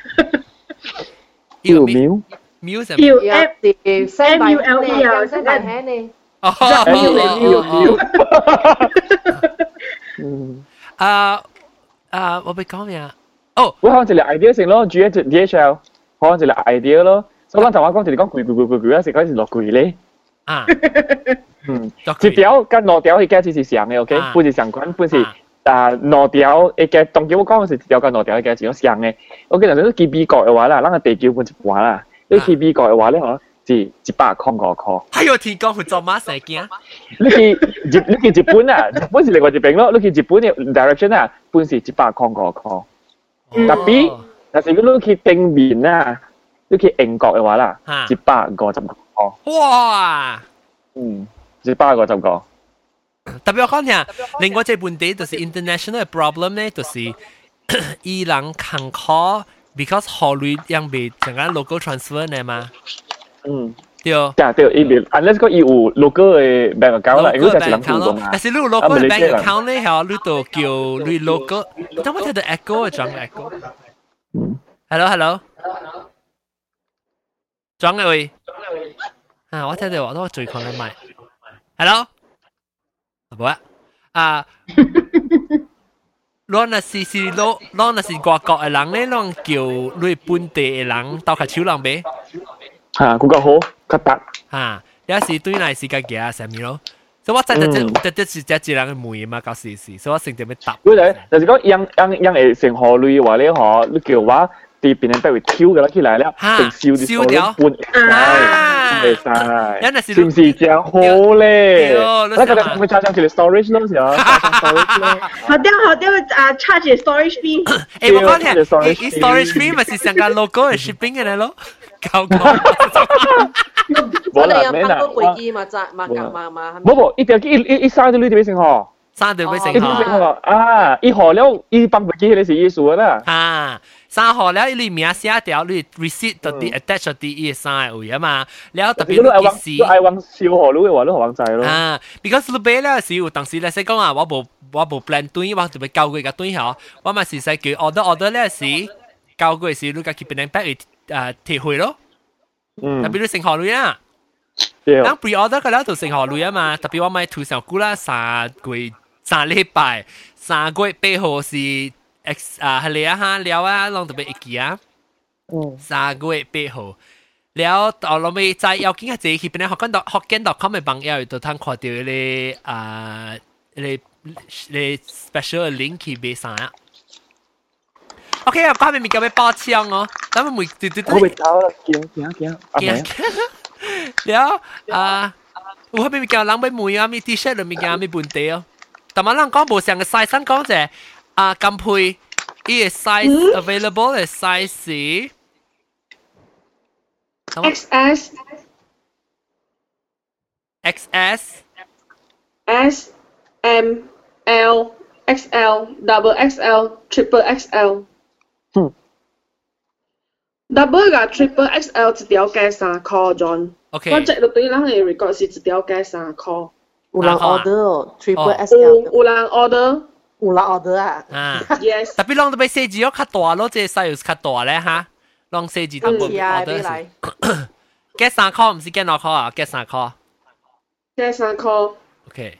有喵， 喵什麼？有 M M U L E 啊， 真係聽你， 哦， 喵， 嗯，啊啊，我俾講咩啊？哦， 我可能就嚟 idea 先咯 ，G H D H L，可能就嚟 idea 咯，所以我同我講就嚟講貴貴貴貴貴，時嗰時落貴咧， 啊。 嗯，一條跟兩條佢價錢是相嘅 ，OK，本是相關，本是啊兩條嘅價，當叫我講嘅是一條跟兩條嘅價錢係相嘅。OK，嗱，你去美國嘅話啦，咱個地球本一半啦，你去美國嘅話咧，可能是一百塊五塊。 還有天講會做乜事件？ 你去日你去日本啊，日本是另外一邊咯，你去日本嘅 direction 啊，本是一百塊五塊。特別，但是如果你去對面啊，你去英國嘅話啦，一百五十塊。 哇！ 嗯。一百個十個， 特別我講聽，另外一個問題就是 international 嘅 problem 咧，就是伊人坎坷 ，because 學率樣未成個 local transfer 呢嘛。 嗯， 對。 對對，伊邊 unless 個伊有 local 嘅 bank account 啦，如果就是人互動啊。 但是你有 local 嘅 bank account 咧，係你就叫你 local， 等我睇到 echo 裝 echo。Hello hello， 裝嘅喂，啊我睇到我都最抗你買。Hello， 冇啊，啊，攞那是是攞攞那是外國嘅人咧，攞叫你本地嘅人鬥下手人唄。 嚇，嗰個好，較達。 嚇，有時對嚟是個嘢上面咯，所以我真係真真真是真係人嘅梅嘛，搞事事，所以我成日咪答。 嗰陣就是講樣樣樣係成河類話咧，嗬，你叫話。啲邊人不會挑嘅啦，起來了，定燒啲燒掉，半曬，曬，是唔是正好咧？那個哋會加上佢哋 storage 咯，時候加上 storage 咯。 好啲好啲啊 ，charge storage fee。 誒，我講聽，啲 storage fee 咪是成個 logo 嘅 shipping 嘅咯，搞講。 我哋有乜都會記嘛，就嘛嘛嘛。 冇冇，一條一一一三就呢條先嗬。 三條俾成嗬。啊，一號了，一幫佢記你是意思啦。 啊。三號了，你名寫掉，你 receipt 到啲 attach 到啲嘢三位啊嘛，แล้ว特別你是，都係往小號路嘅話，都好往滯咯。 啊 ，because 你俾咧是有當時咧，使講啊，我無我無 plan 對，我特別教佢個對嗬，我咪是使叫 order order 咧是教佢是你個 keep in back 誒鐵會咯。 嗯。 特別你成學女啊。 對。 當 pre-order 嘅咧就成學女啊嘛，特別我買圖上估啦，三個月三禮拜，三個月八號是 X 啊係你啊哈了啊，攏特別一記啊。嗯。三個月八號。แล้วตอนเราไม่ใจเอากิ้งกับเจคิดเป็นฮอกกันดอกฮอกกันดอกเขาไม่บังเอลตัวทางขวดเดียวเลยอ่าเลยเลย special link ที่เบสอ่ะโอเคก็ไม่มีการไปป้อนเชียงอ๋อแต่มันไม่ตื่นตื่น我被找了，惊惊惊！啊没。 แล้วอ่า我ไม่มีการล้างใบมืออ่ะมี T-shirt หรือมีการมีบุญเดียวแต่มาล้างก้อนบุษอย่างกับไซส์สั้นก้อนจะอ่ากำพุยอี size available 嘅 size 是 X S X S S M L X L double X L triple X L 嗯 double 噶 triple X L 一條加三塊 John OK 我隻就對人嘅 record 是一條加三塊有人 order 哦 triple X L 有有人 order 有人 order 啊啊 yes 特別攏都俾設置咗較大咯，即係 size 較大咧嚇。攏設置淡薄，order 是加三塊，唔是加兩塊啊，加三塊。 加三塊。 OK。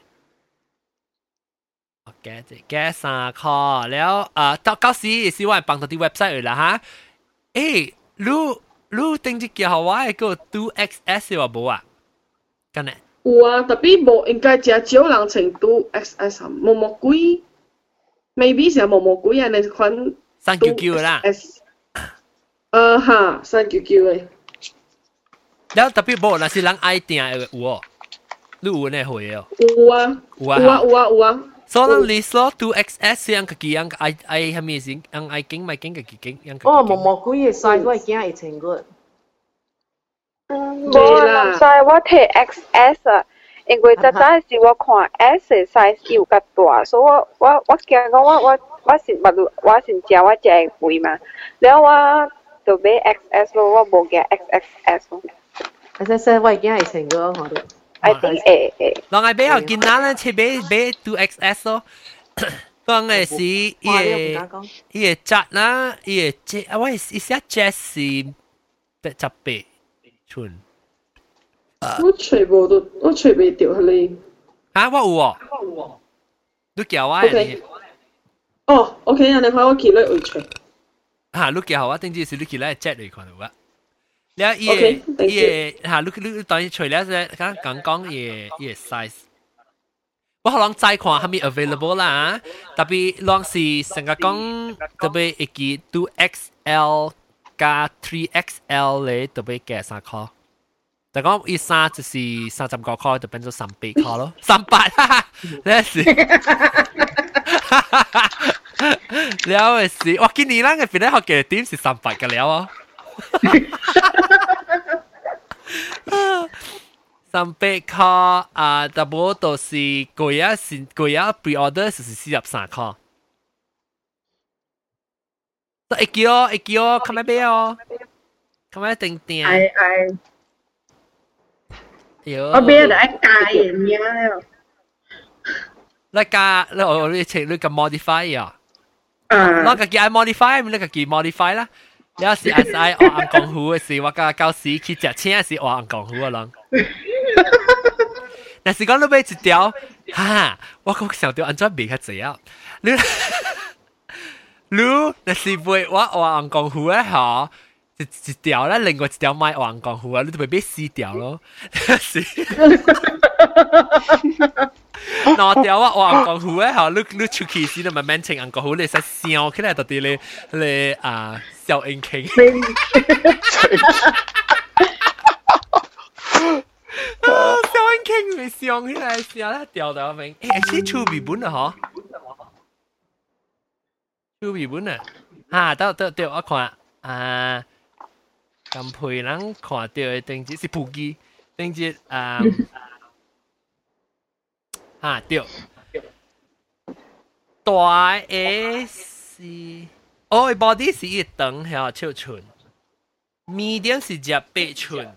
加加三塊，แล้ว啊，到到時是我幫到啲 website 啦嚇。誒，你你定住叫我係個 two X S 話冇啊？咁呢？ 有啊，特別冇應該只少人穿 two X S 啊，毛毛鬼 ，maybe 是毛毛鬼啊，你款三九九啦。 呃哈，三九九誒。 แล้ว特別冇，那是人愛訂嘅有哦，你有呢會哦？ 有啊， 有啊， 有啊，有啊，有啊。 所以人 list 咯 two X S 樣個幾樣愛愛係咩先？樣愛經咪經個幾經樣個。 哦，毛毛鬼嘅 size 我驚會穿過。 嗯，冇啦，所以我睇 X S 啊，因為早早時我看 S 嘅 size 有較大，所以我我我驚講我我我是物我是食我食會貴嘛，然後我。就買 X S 咯，我冇嘅 X X S 咯。 X S 我已經係成個我哋。 I think 誒誒。 當係比較見啦咧，切買買 two X S 咯。當係是伊個伊個質啦，伊個質啊，我伊寫 Jet 是八十八寸。 我揣無到，我揣未到你。 嚇，我有喎。你叫我嘅。 哦 ，OK 啊，你看我記落會揣。 嚇，你叫我，等陣時你起來 check 嚟看到啊。แล้ว伊個伊個嚇，你你當然除了咧，講講講伊伊 size，我可能再看係咪 available 啦。特別攏是成個講特別一記 two X L 加 three X L 咧，特別加三塊。但講伊三就是三十五塊，就變咗三百塊咯，三百，哈哈，呢是。了嘅是，我見你啦嘅邊咧學嘅點是三百嘅了哦，三百塊啊，大部都是貴啊，是貴啊 ，pre-order 就是四十三塊。一叫哦，一叫哦，咁樣俾哦，咁樣定定。 係係。 有。 我俾人一戒嘅嘢啦。 你加你我你請你個 modify 啊。我個叫 modify， 你個叫 modify 啦。有時 S I 學硬功夫嘅時，我個教時去食青時學硬功夫嘅人。但是講你買一條，哈，我講想到安怎賣較濟啊？你你那是買我學硬功夫嘅嗬，一一條咧，另外一條買學硬功夫啊，你就咪買四條咯。是。嗱，條啊，我硬講好咧，嚇，你你出去時你咪免請硬講好，你使笑起來到啲你你啊笑應傾。啊，笑應傾咪笑起來笑啦，掉到明。誒，係出日本啊，嗬？出日本啊？啊，到到到，我看啊，咁配人看到嘅定節是普吉，定節啊。啊對，大嘅是，哦，body 是一長係七寸 ，medium 是只八寸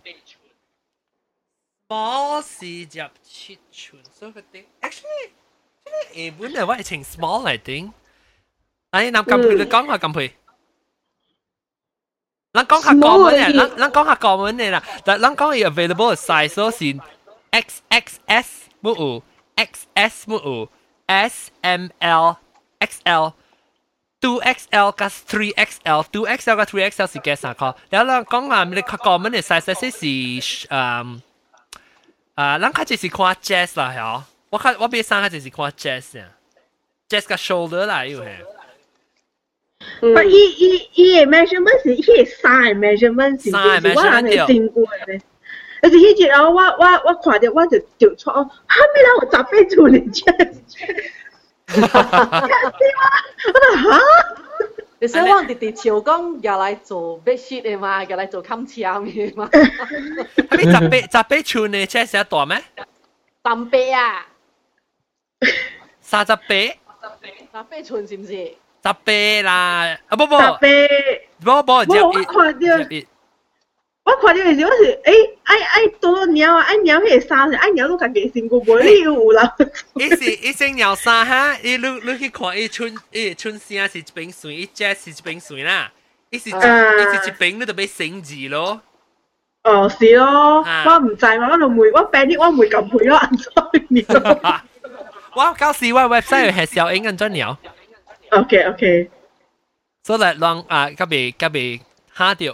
，small 是只七寸，所以佢哋 actually，actually 本來我係稱 small 嚟頂，哎，嗱咁配你講下咁配， 咱講下國文嘅，咱咱講下國文嘅啦。但咱講嘅 available size 都是 X X S 冇有 ，X S 冇有 ，S M L、X L、two X L 加 three X L，two X L 加 three X L 是幾三個？然後咱講啊，你國文嘅 size 是是誒啊，咱開始是看 jazz 啦，係我看我別生開始是看 jazz 啊 ，jazz 個 shoulder 啦，又係。 But 伊伊伊嘅 measurement 是伊嘅衫嘅 measurement 是，就是我人係正過嘅。但是迄日啊，我我我看到我就就錯，哈咪啦，我十八寸嚟啫。我話嚇， 你想我直直潮講又嚟做 bedsheet 嘅嘛，又嚟做襟槍嘅嘛。 你十八十八寸嘅車係大咩？ 十八啊， 三十八， 十八寸是唔是？ 十八啦，啊不不， 十八， 不不， 我我看到，我看到嘅時候是，誒，愛愛多鳥啊，愛鳥迄個衫，愛鳥都家己身軀無你有啦。 伊是伊身鳥衫哈，伊你你去看伊春伊春聲是一邊水，伊 jazz 是一邊水啦，伊是伊是一邊你就俾繩字咯。 哦，是咯，我唔知嘛，我就袂，我病啲我袂咁配咯，安怎鳥？ 我搞時我 website 係小英安怎鳥。 OK OK， 所以讓啊，嗰邊嗰邊下掉，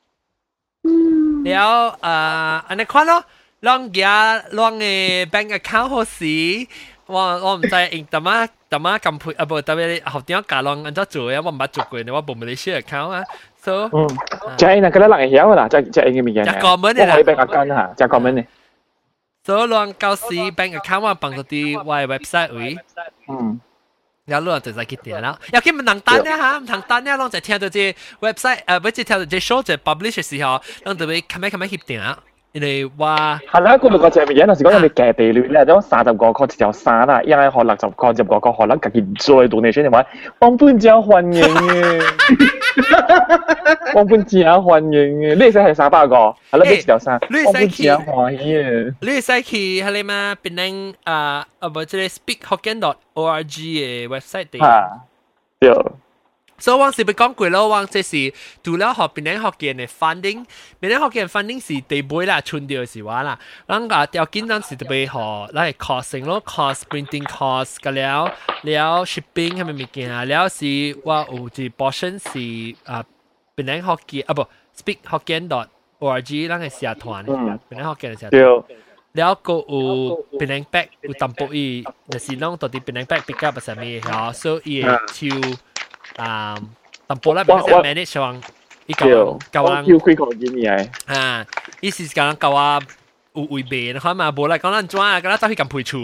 แล้วอ่าอันนี้看咯，讓嘢讓嘅 bank account 好時，我我唔知應點啊點啊咁配啊不特別學點解讓安怎做嘅，我唔捌做過，我冇 Malaysia account 啊，所以嗯，即係嗱，嗰啲人係曉啦，即係即係應嘅物件， 就講乜嘢啦？ 我可以 bank account 嚇，就講乜嘢？ 所以讓到時 bank account 我幫到啲我嘅 website 位， 嗯。 然後就再去點啦，尤其唔能單咧嚇，唔能單咧，攏就聽到啲 website，誒，或者聽到啲 show 就 publish 嘅時候，攏就會冚咩冚咩協定啊，因為話係啦，嗰六個隻物件，有時講有啲夾地亂咧，咁三十個個條衫啦，一係學六十個、十個個學能自己再 donation 嘅話，我本真歡迎嘅，我本真歡迎嘅，呢隻係三百個，係咯，呢條衫，我本真歡迎嘅。 你使去係你嘛？變成啊啊唔即係 speak hokkien dot org 嘅 website 地。 啊，對。 所以我是咪講過咯？我即是除了學變成學嘅嘅 funding， 變成學嘅 funding 是第尾啦，存掉嘅時話啦。咁啊，條件當時特別學，嗱係 costing 咯 ，cost printing cost 嘅了，了 shipping 係咪物件啊？了是我有啲 portion 是啊變成學嘅啊不 speak hokkien dot org 嗱係社團，變成學嘅社團。แล้วก็อูเป็นแรงแป๊กอูตั้มปุอีแต่สิน้องตัวที่เป็นแรงแป๊กปิกอัพภาษาเมียเหรอ so อีชิวอ่าตั้มปุแล้วเป็นภาษา manage ช่วงอีกาวกาวังคิวคุยของกินยังอ่าอีสิกำลังกาวอูอุยเบนนะครับมาบอกเลยก็นั่นจ้าก็นั่นจะให้กันพูดชู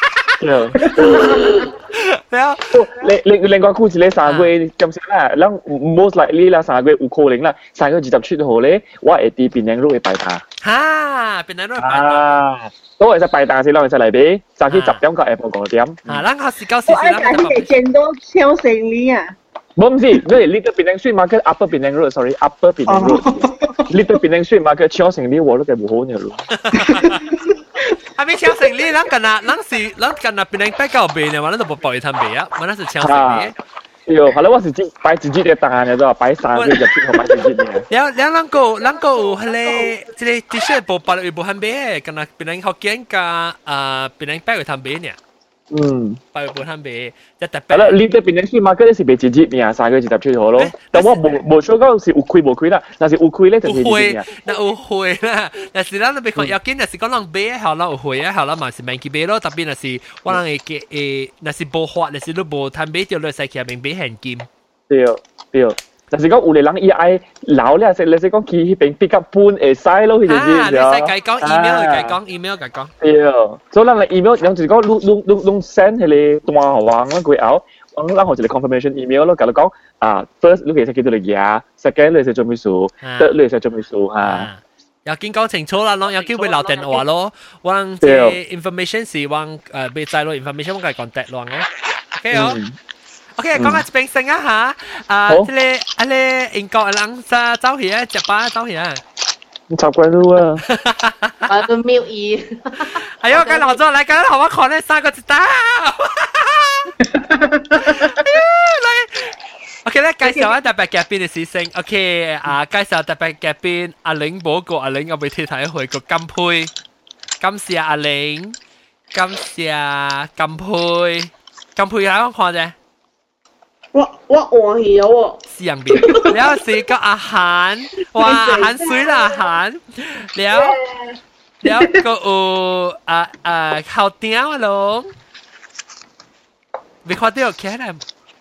แล้ว你你另外故事咧三個月咁先啦，咱 most likely 啦三個月有可能啦，三個二十出號咧，我會啲變靚路嘅擺攤。 嚇，變靚路嘅擺攤。 啊，都係隻擺攤先，攞嚟出嚟俾，早起十點到下晡五點。 啊，咱考試九時先， 咱就見到超成年啊！ 冇唔是，你 little 變靚street market upper 變靚 road，sorry upper 變靚 road，little 變靚 street market 超成年我都計冇好嘅咯。 係咪超成年？咱近啊，咱是咱近啊，變靚擺到邊嘅話，咱就冇報一攤幣啊，我咱是超成年。 喲，係咯，我是只擺自己嘅單嘅啫，擺三個入邊同擺自己嘅。 แล้วแล้ว咱個咱個有迄個即係的確冇報有冇攤幣嘅，近啊變靚學見加啊變靚擺有攤幣呢。 嗯， 擺有冇攤幣，一特別。 係啦，你對變靚street market是別自己嘅，三個二十出號咯。但我冇冇錯講是有虧冇虧啦，但是有虧咧就係虧，那有虧啦。但是咱別講要緊，但是講人買後，咱有虧啊，後咱嘛是免去買咯。特別那是我人會嘅誒，那是無法，那是你無攤買就落使去面買現金。 對對，但是講有啲人伊愛老咧，是你是講去迄邊 pick up 半會使咯，佢就啊，你使計講 email 計講 email 計講。 對，所以咱嚟 email，有時講你你你你 send 佢個電話啦，佢後。咱學一個 confirmation email 咯，甲你講啊 ，first 你其實叫做嚟嘢 ，second 你係做咩事 ，third 你係做咩事嚇。 要見講清楚啦，咯，要叫佢留電話咯，我即 information 是我誒被載落 information 我係 contact 咯，OK 哦 ，OK 講下一邊先啊嚇，啊，即係啊你英國人sa走去啊，食飽走去啊。 習慣咗啊！ 我都瞄意。 哎呀，佢留咗嚟，咁好我看呢三個字打。 OK 咧，介紹下特別嘉賓嘅事情。OK 啊，介紹特別嘉賓阿玲寶個阿玲，我俾睇睇佢個金配，感謝阿玲，感謝金配，金配喺度看啫。 我我換去咗喎。 上邊，然後是個阿韓，哇，阿韓水啦阿韓，然後然後個有啊啊後頂啊咯，未看到企嚟。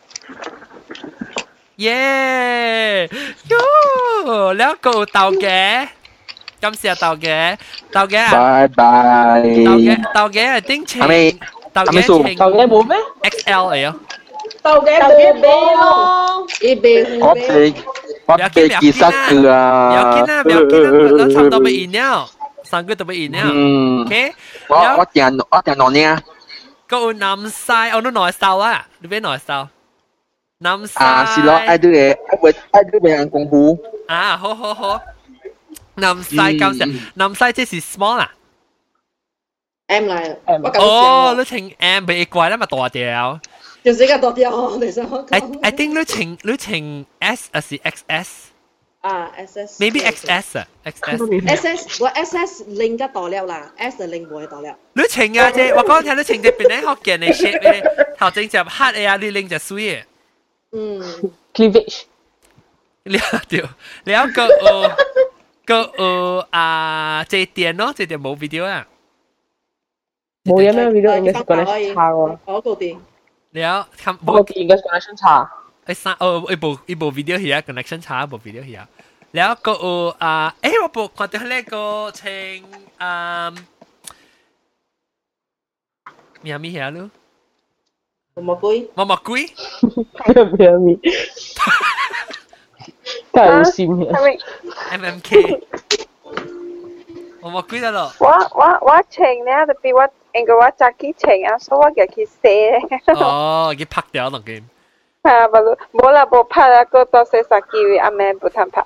耶！喲，แล้วก็เตาแก๊กำเสียเตาแก๊เตาแก๊บายบายเตาแก๊เตาแก๊ติ้งเชงเตาแก๊เชงเตาแก๊冇咩เอ็กซ์ แอล 嚟啊เตาแก๊冇咩咯一杯我俾我俾幾十個啊不要緊啊不要緊啊เราทำต่อไปอีกแล้ว三個ต่อไปอีกแล้วโอเค我我訂我訂兩年ก็เอาน้ำใส่เอาหน่อยเตาอ่ะดูเป็นหน่อยเตาน้ำใส่啊是咯愛對嘅愛會愛對別人功夫啊好好好น้ำใส่咁成น้ำใส่即是 small 啊 M 嚟哦你稱 M 俾怪啦嘛大條就是個大條其實我講 I I think 你稱你稱 S 還是 X S 啊 S S maybe X S 啊 X S S S 我 S S 拎得大了啦 S 就拎唔會大了你稱啊啫我講聽你稱隻邊咧學見你 shape 咧頭整隻黑嘅啊你拎隻水嘅嗯 cleavage 了掉แล้วก็เออก็เอออ่าเจเตียนเนาะเจเตียน冇 video 啊冇嘢咩 video 應該係 connection 差喎我嗰啲แล้วทำ我嗰啲應該 connection 差ไอ้ซาเออไอ้部ไอ้部 video เฮีย connection 差部 video เฮียแล้วก็เอออ่าเอ้我部看到那個稱อ่ามีอะไรเฮียลู毛毛龜毛毛龜咩咪太好笑嘅 M M K 毛毛龜得咯我我我稱咧特別我應該我早起稱啊所以我就去寫哦佢拍掉落嘅啊不如冇啦冇拍啦個到寫十幾位阿妹不通拍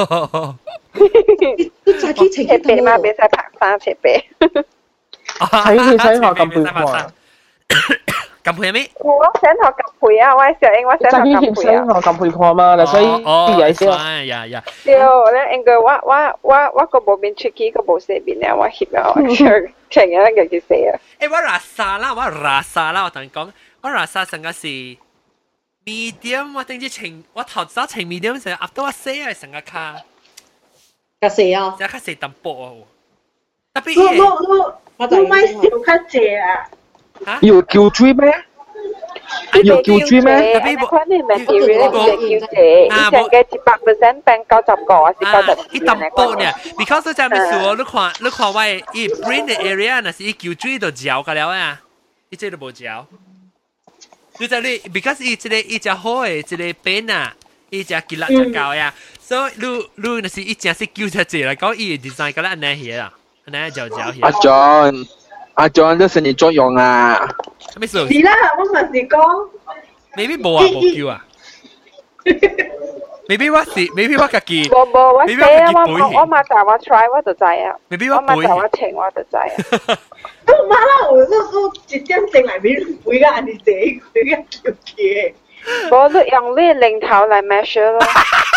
早起稱切餅嘛別使拍生切餅睇佢使學咁背課咁配咩？ 我想學咁配啊！我小英我想學咁配啊！ 學咁配課嘛，所以啲嘢先。 呀呀！ 對，咧應該我我我我個部邊出去個部寫邊咧，我翕啊，我唱唱啊，就去寫啊。 誒，我拉沙啦，我拉沙啦，我同你講，我拉沙成個是 medium，我等住情，我頭早情 medium 成，壓到我寫係成個卡。 個寫啊！ 成個卡寫淡薄啊！特別我我我我買少卡謝啊！ 要叫追咩？要叫追咩？ 特別嗰啲 material 叫姐，以前嘅一百 percent 變九十個還是九十二？ 伊淡薄呢 ，because 我真係說，你看你看我伊 brain 嘅 area 那是伊叫追到嚼個了啊，伊這都冇嚼。你就你 because 伊這個伊隻好嘅，這個邊啊，伊隻吉拉隻高呀，所以你你那是伊正是叫隻字嚟講，伊 design 個啦安尼嘢啦，安尼嚼嚼嘢。 阿 John。阿 John 都身體作用啊！ 咩事？ 是啦，我咪是講。 Maybe 冇啊，冇叫啊。Maybe 我是 Maybe 我家己。 冇冇，我寫啊，我我嘛就我 try 我就知啊。 Maybe 我嘛就我請我就知啊。 都馬啦，我都都一點正嚟俾每個人哋寫佢嘅條嘅。 我都用呢零頭嚟 measure 咯。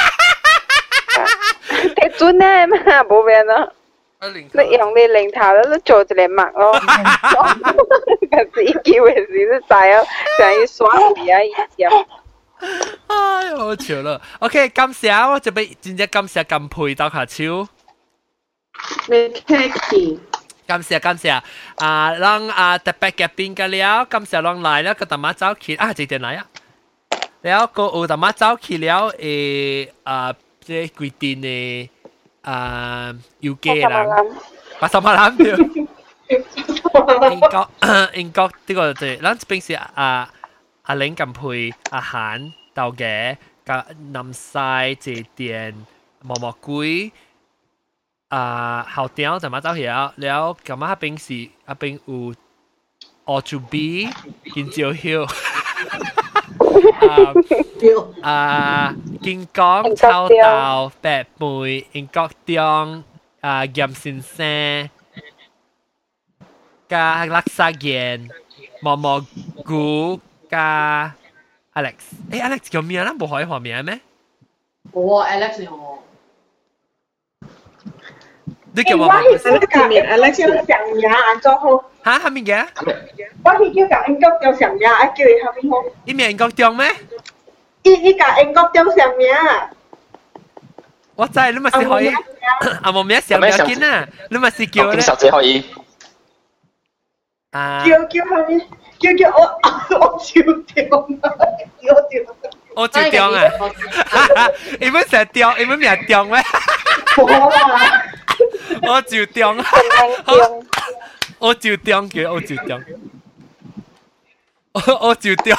你準咧嘛，冇變咯。你用你零頭咧，都做住嚟墨咯。嗰時叫嘅時都知啊，就要刷字啊，以前。 哎呀，好笑啦。OK，感謝我就俾真正感謝咁配到下手。 你客氣。 感謝感謝啊，讓啊特別嘅邊個了，感謝讓來了個大媽走去啊，幾點來啊？แล้วก็有大媽走去了誒啊，即係規定嘅。啊，要嘅啦，八十萬攬條。英國英國呢個就係，咱這邊是啊阿玲咁配阿韓豆嘅，個南西字典毛毛龜啊後條就乜走去了，แล้ว咁啊邊是啊邊有澳洲 B 見照曉。啊，見講臭豆、白梅、英國中、啊鹽先生、加垃圾鹽、毛毛菇、加 Alex， 誒 Alex 叫咩啦？冇可以學名咩？ 冇啊 ，Alex 我。 你叫我我係叫佢名 Alex 叫上名安怎好？ 嚇，係咪嘅？ 我係叫個英國叫上名，啊叫佢後邊好。 你名英國中咩？ 伊伊個英國叫上名。 我知你咪是可以，啊冇名上名見啊，你咪是叫咧。 小姐可以。 啊。 叫叫後邊，叫叫我我照掉，我掉。 我照掉啊！你們成日掉，你們名掉咩？我照掉啊！我照掉嘅，我照掉。我我照掉。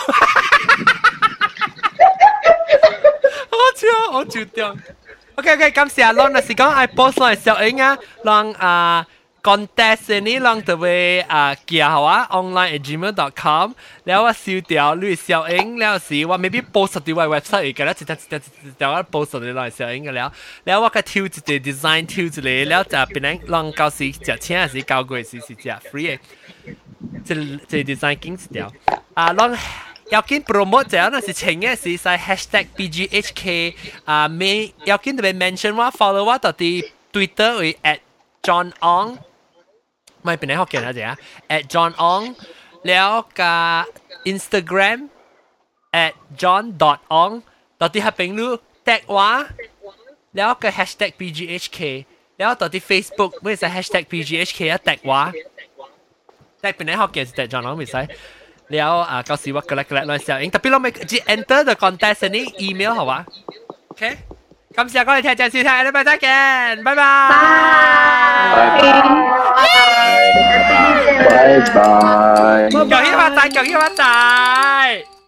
我照我照掉。OK OK， 感謝浪，那是講愛 post 來小影啊，讓啊 contest 呢，讓特別啊寄好啊 online at gmail dot com， แล้วว่า燒掉你小影，แล้ว是ว่า maybe post 啲位 website 嘅，แล้ว直接直接直接ว่า post 啲來小影嘅แล้ว，แล้วว่า個挑一個 design 挑一個，แล้ว就變成讓教師就請還是教過是是只 free 嘅，即即 design 經一條啊讓。要緊 promote 就那是請嘅是在 hashtag B G H K 啊，未要緊特別 mention 我 follow 我到啲 Twitter 為 at John Ong， 咪邊個學見下啫啊 at John Ong， แล้วก็ Instagram at John dot Ong 到啲係評論 tag 我，แล้วก็ hashtag B G H K， แล้ว到啲 Facebook ไม่ใช่ hashtag B G H K 啊 tag 我 tag 邊個學見是 tag John Ong ไม่ใช่แล้วอ่าก็สิว่าก็แล้วก็แล้วเสียเองแต่พี่เราไม่จี enter the contest นี้ email 好吧 OK 咁時候我哋聽謝師太，你拜再見，拜拜，拜拜，恭喜發財，恭喜發財。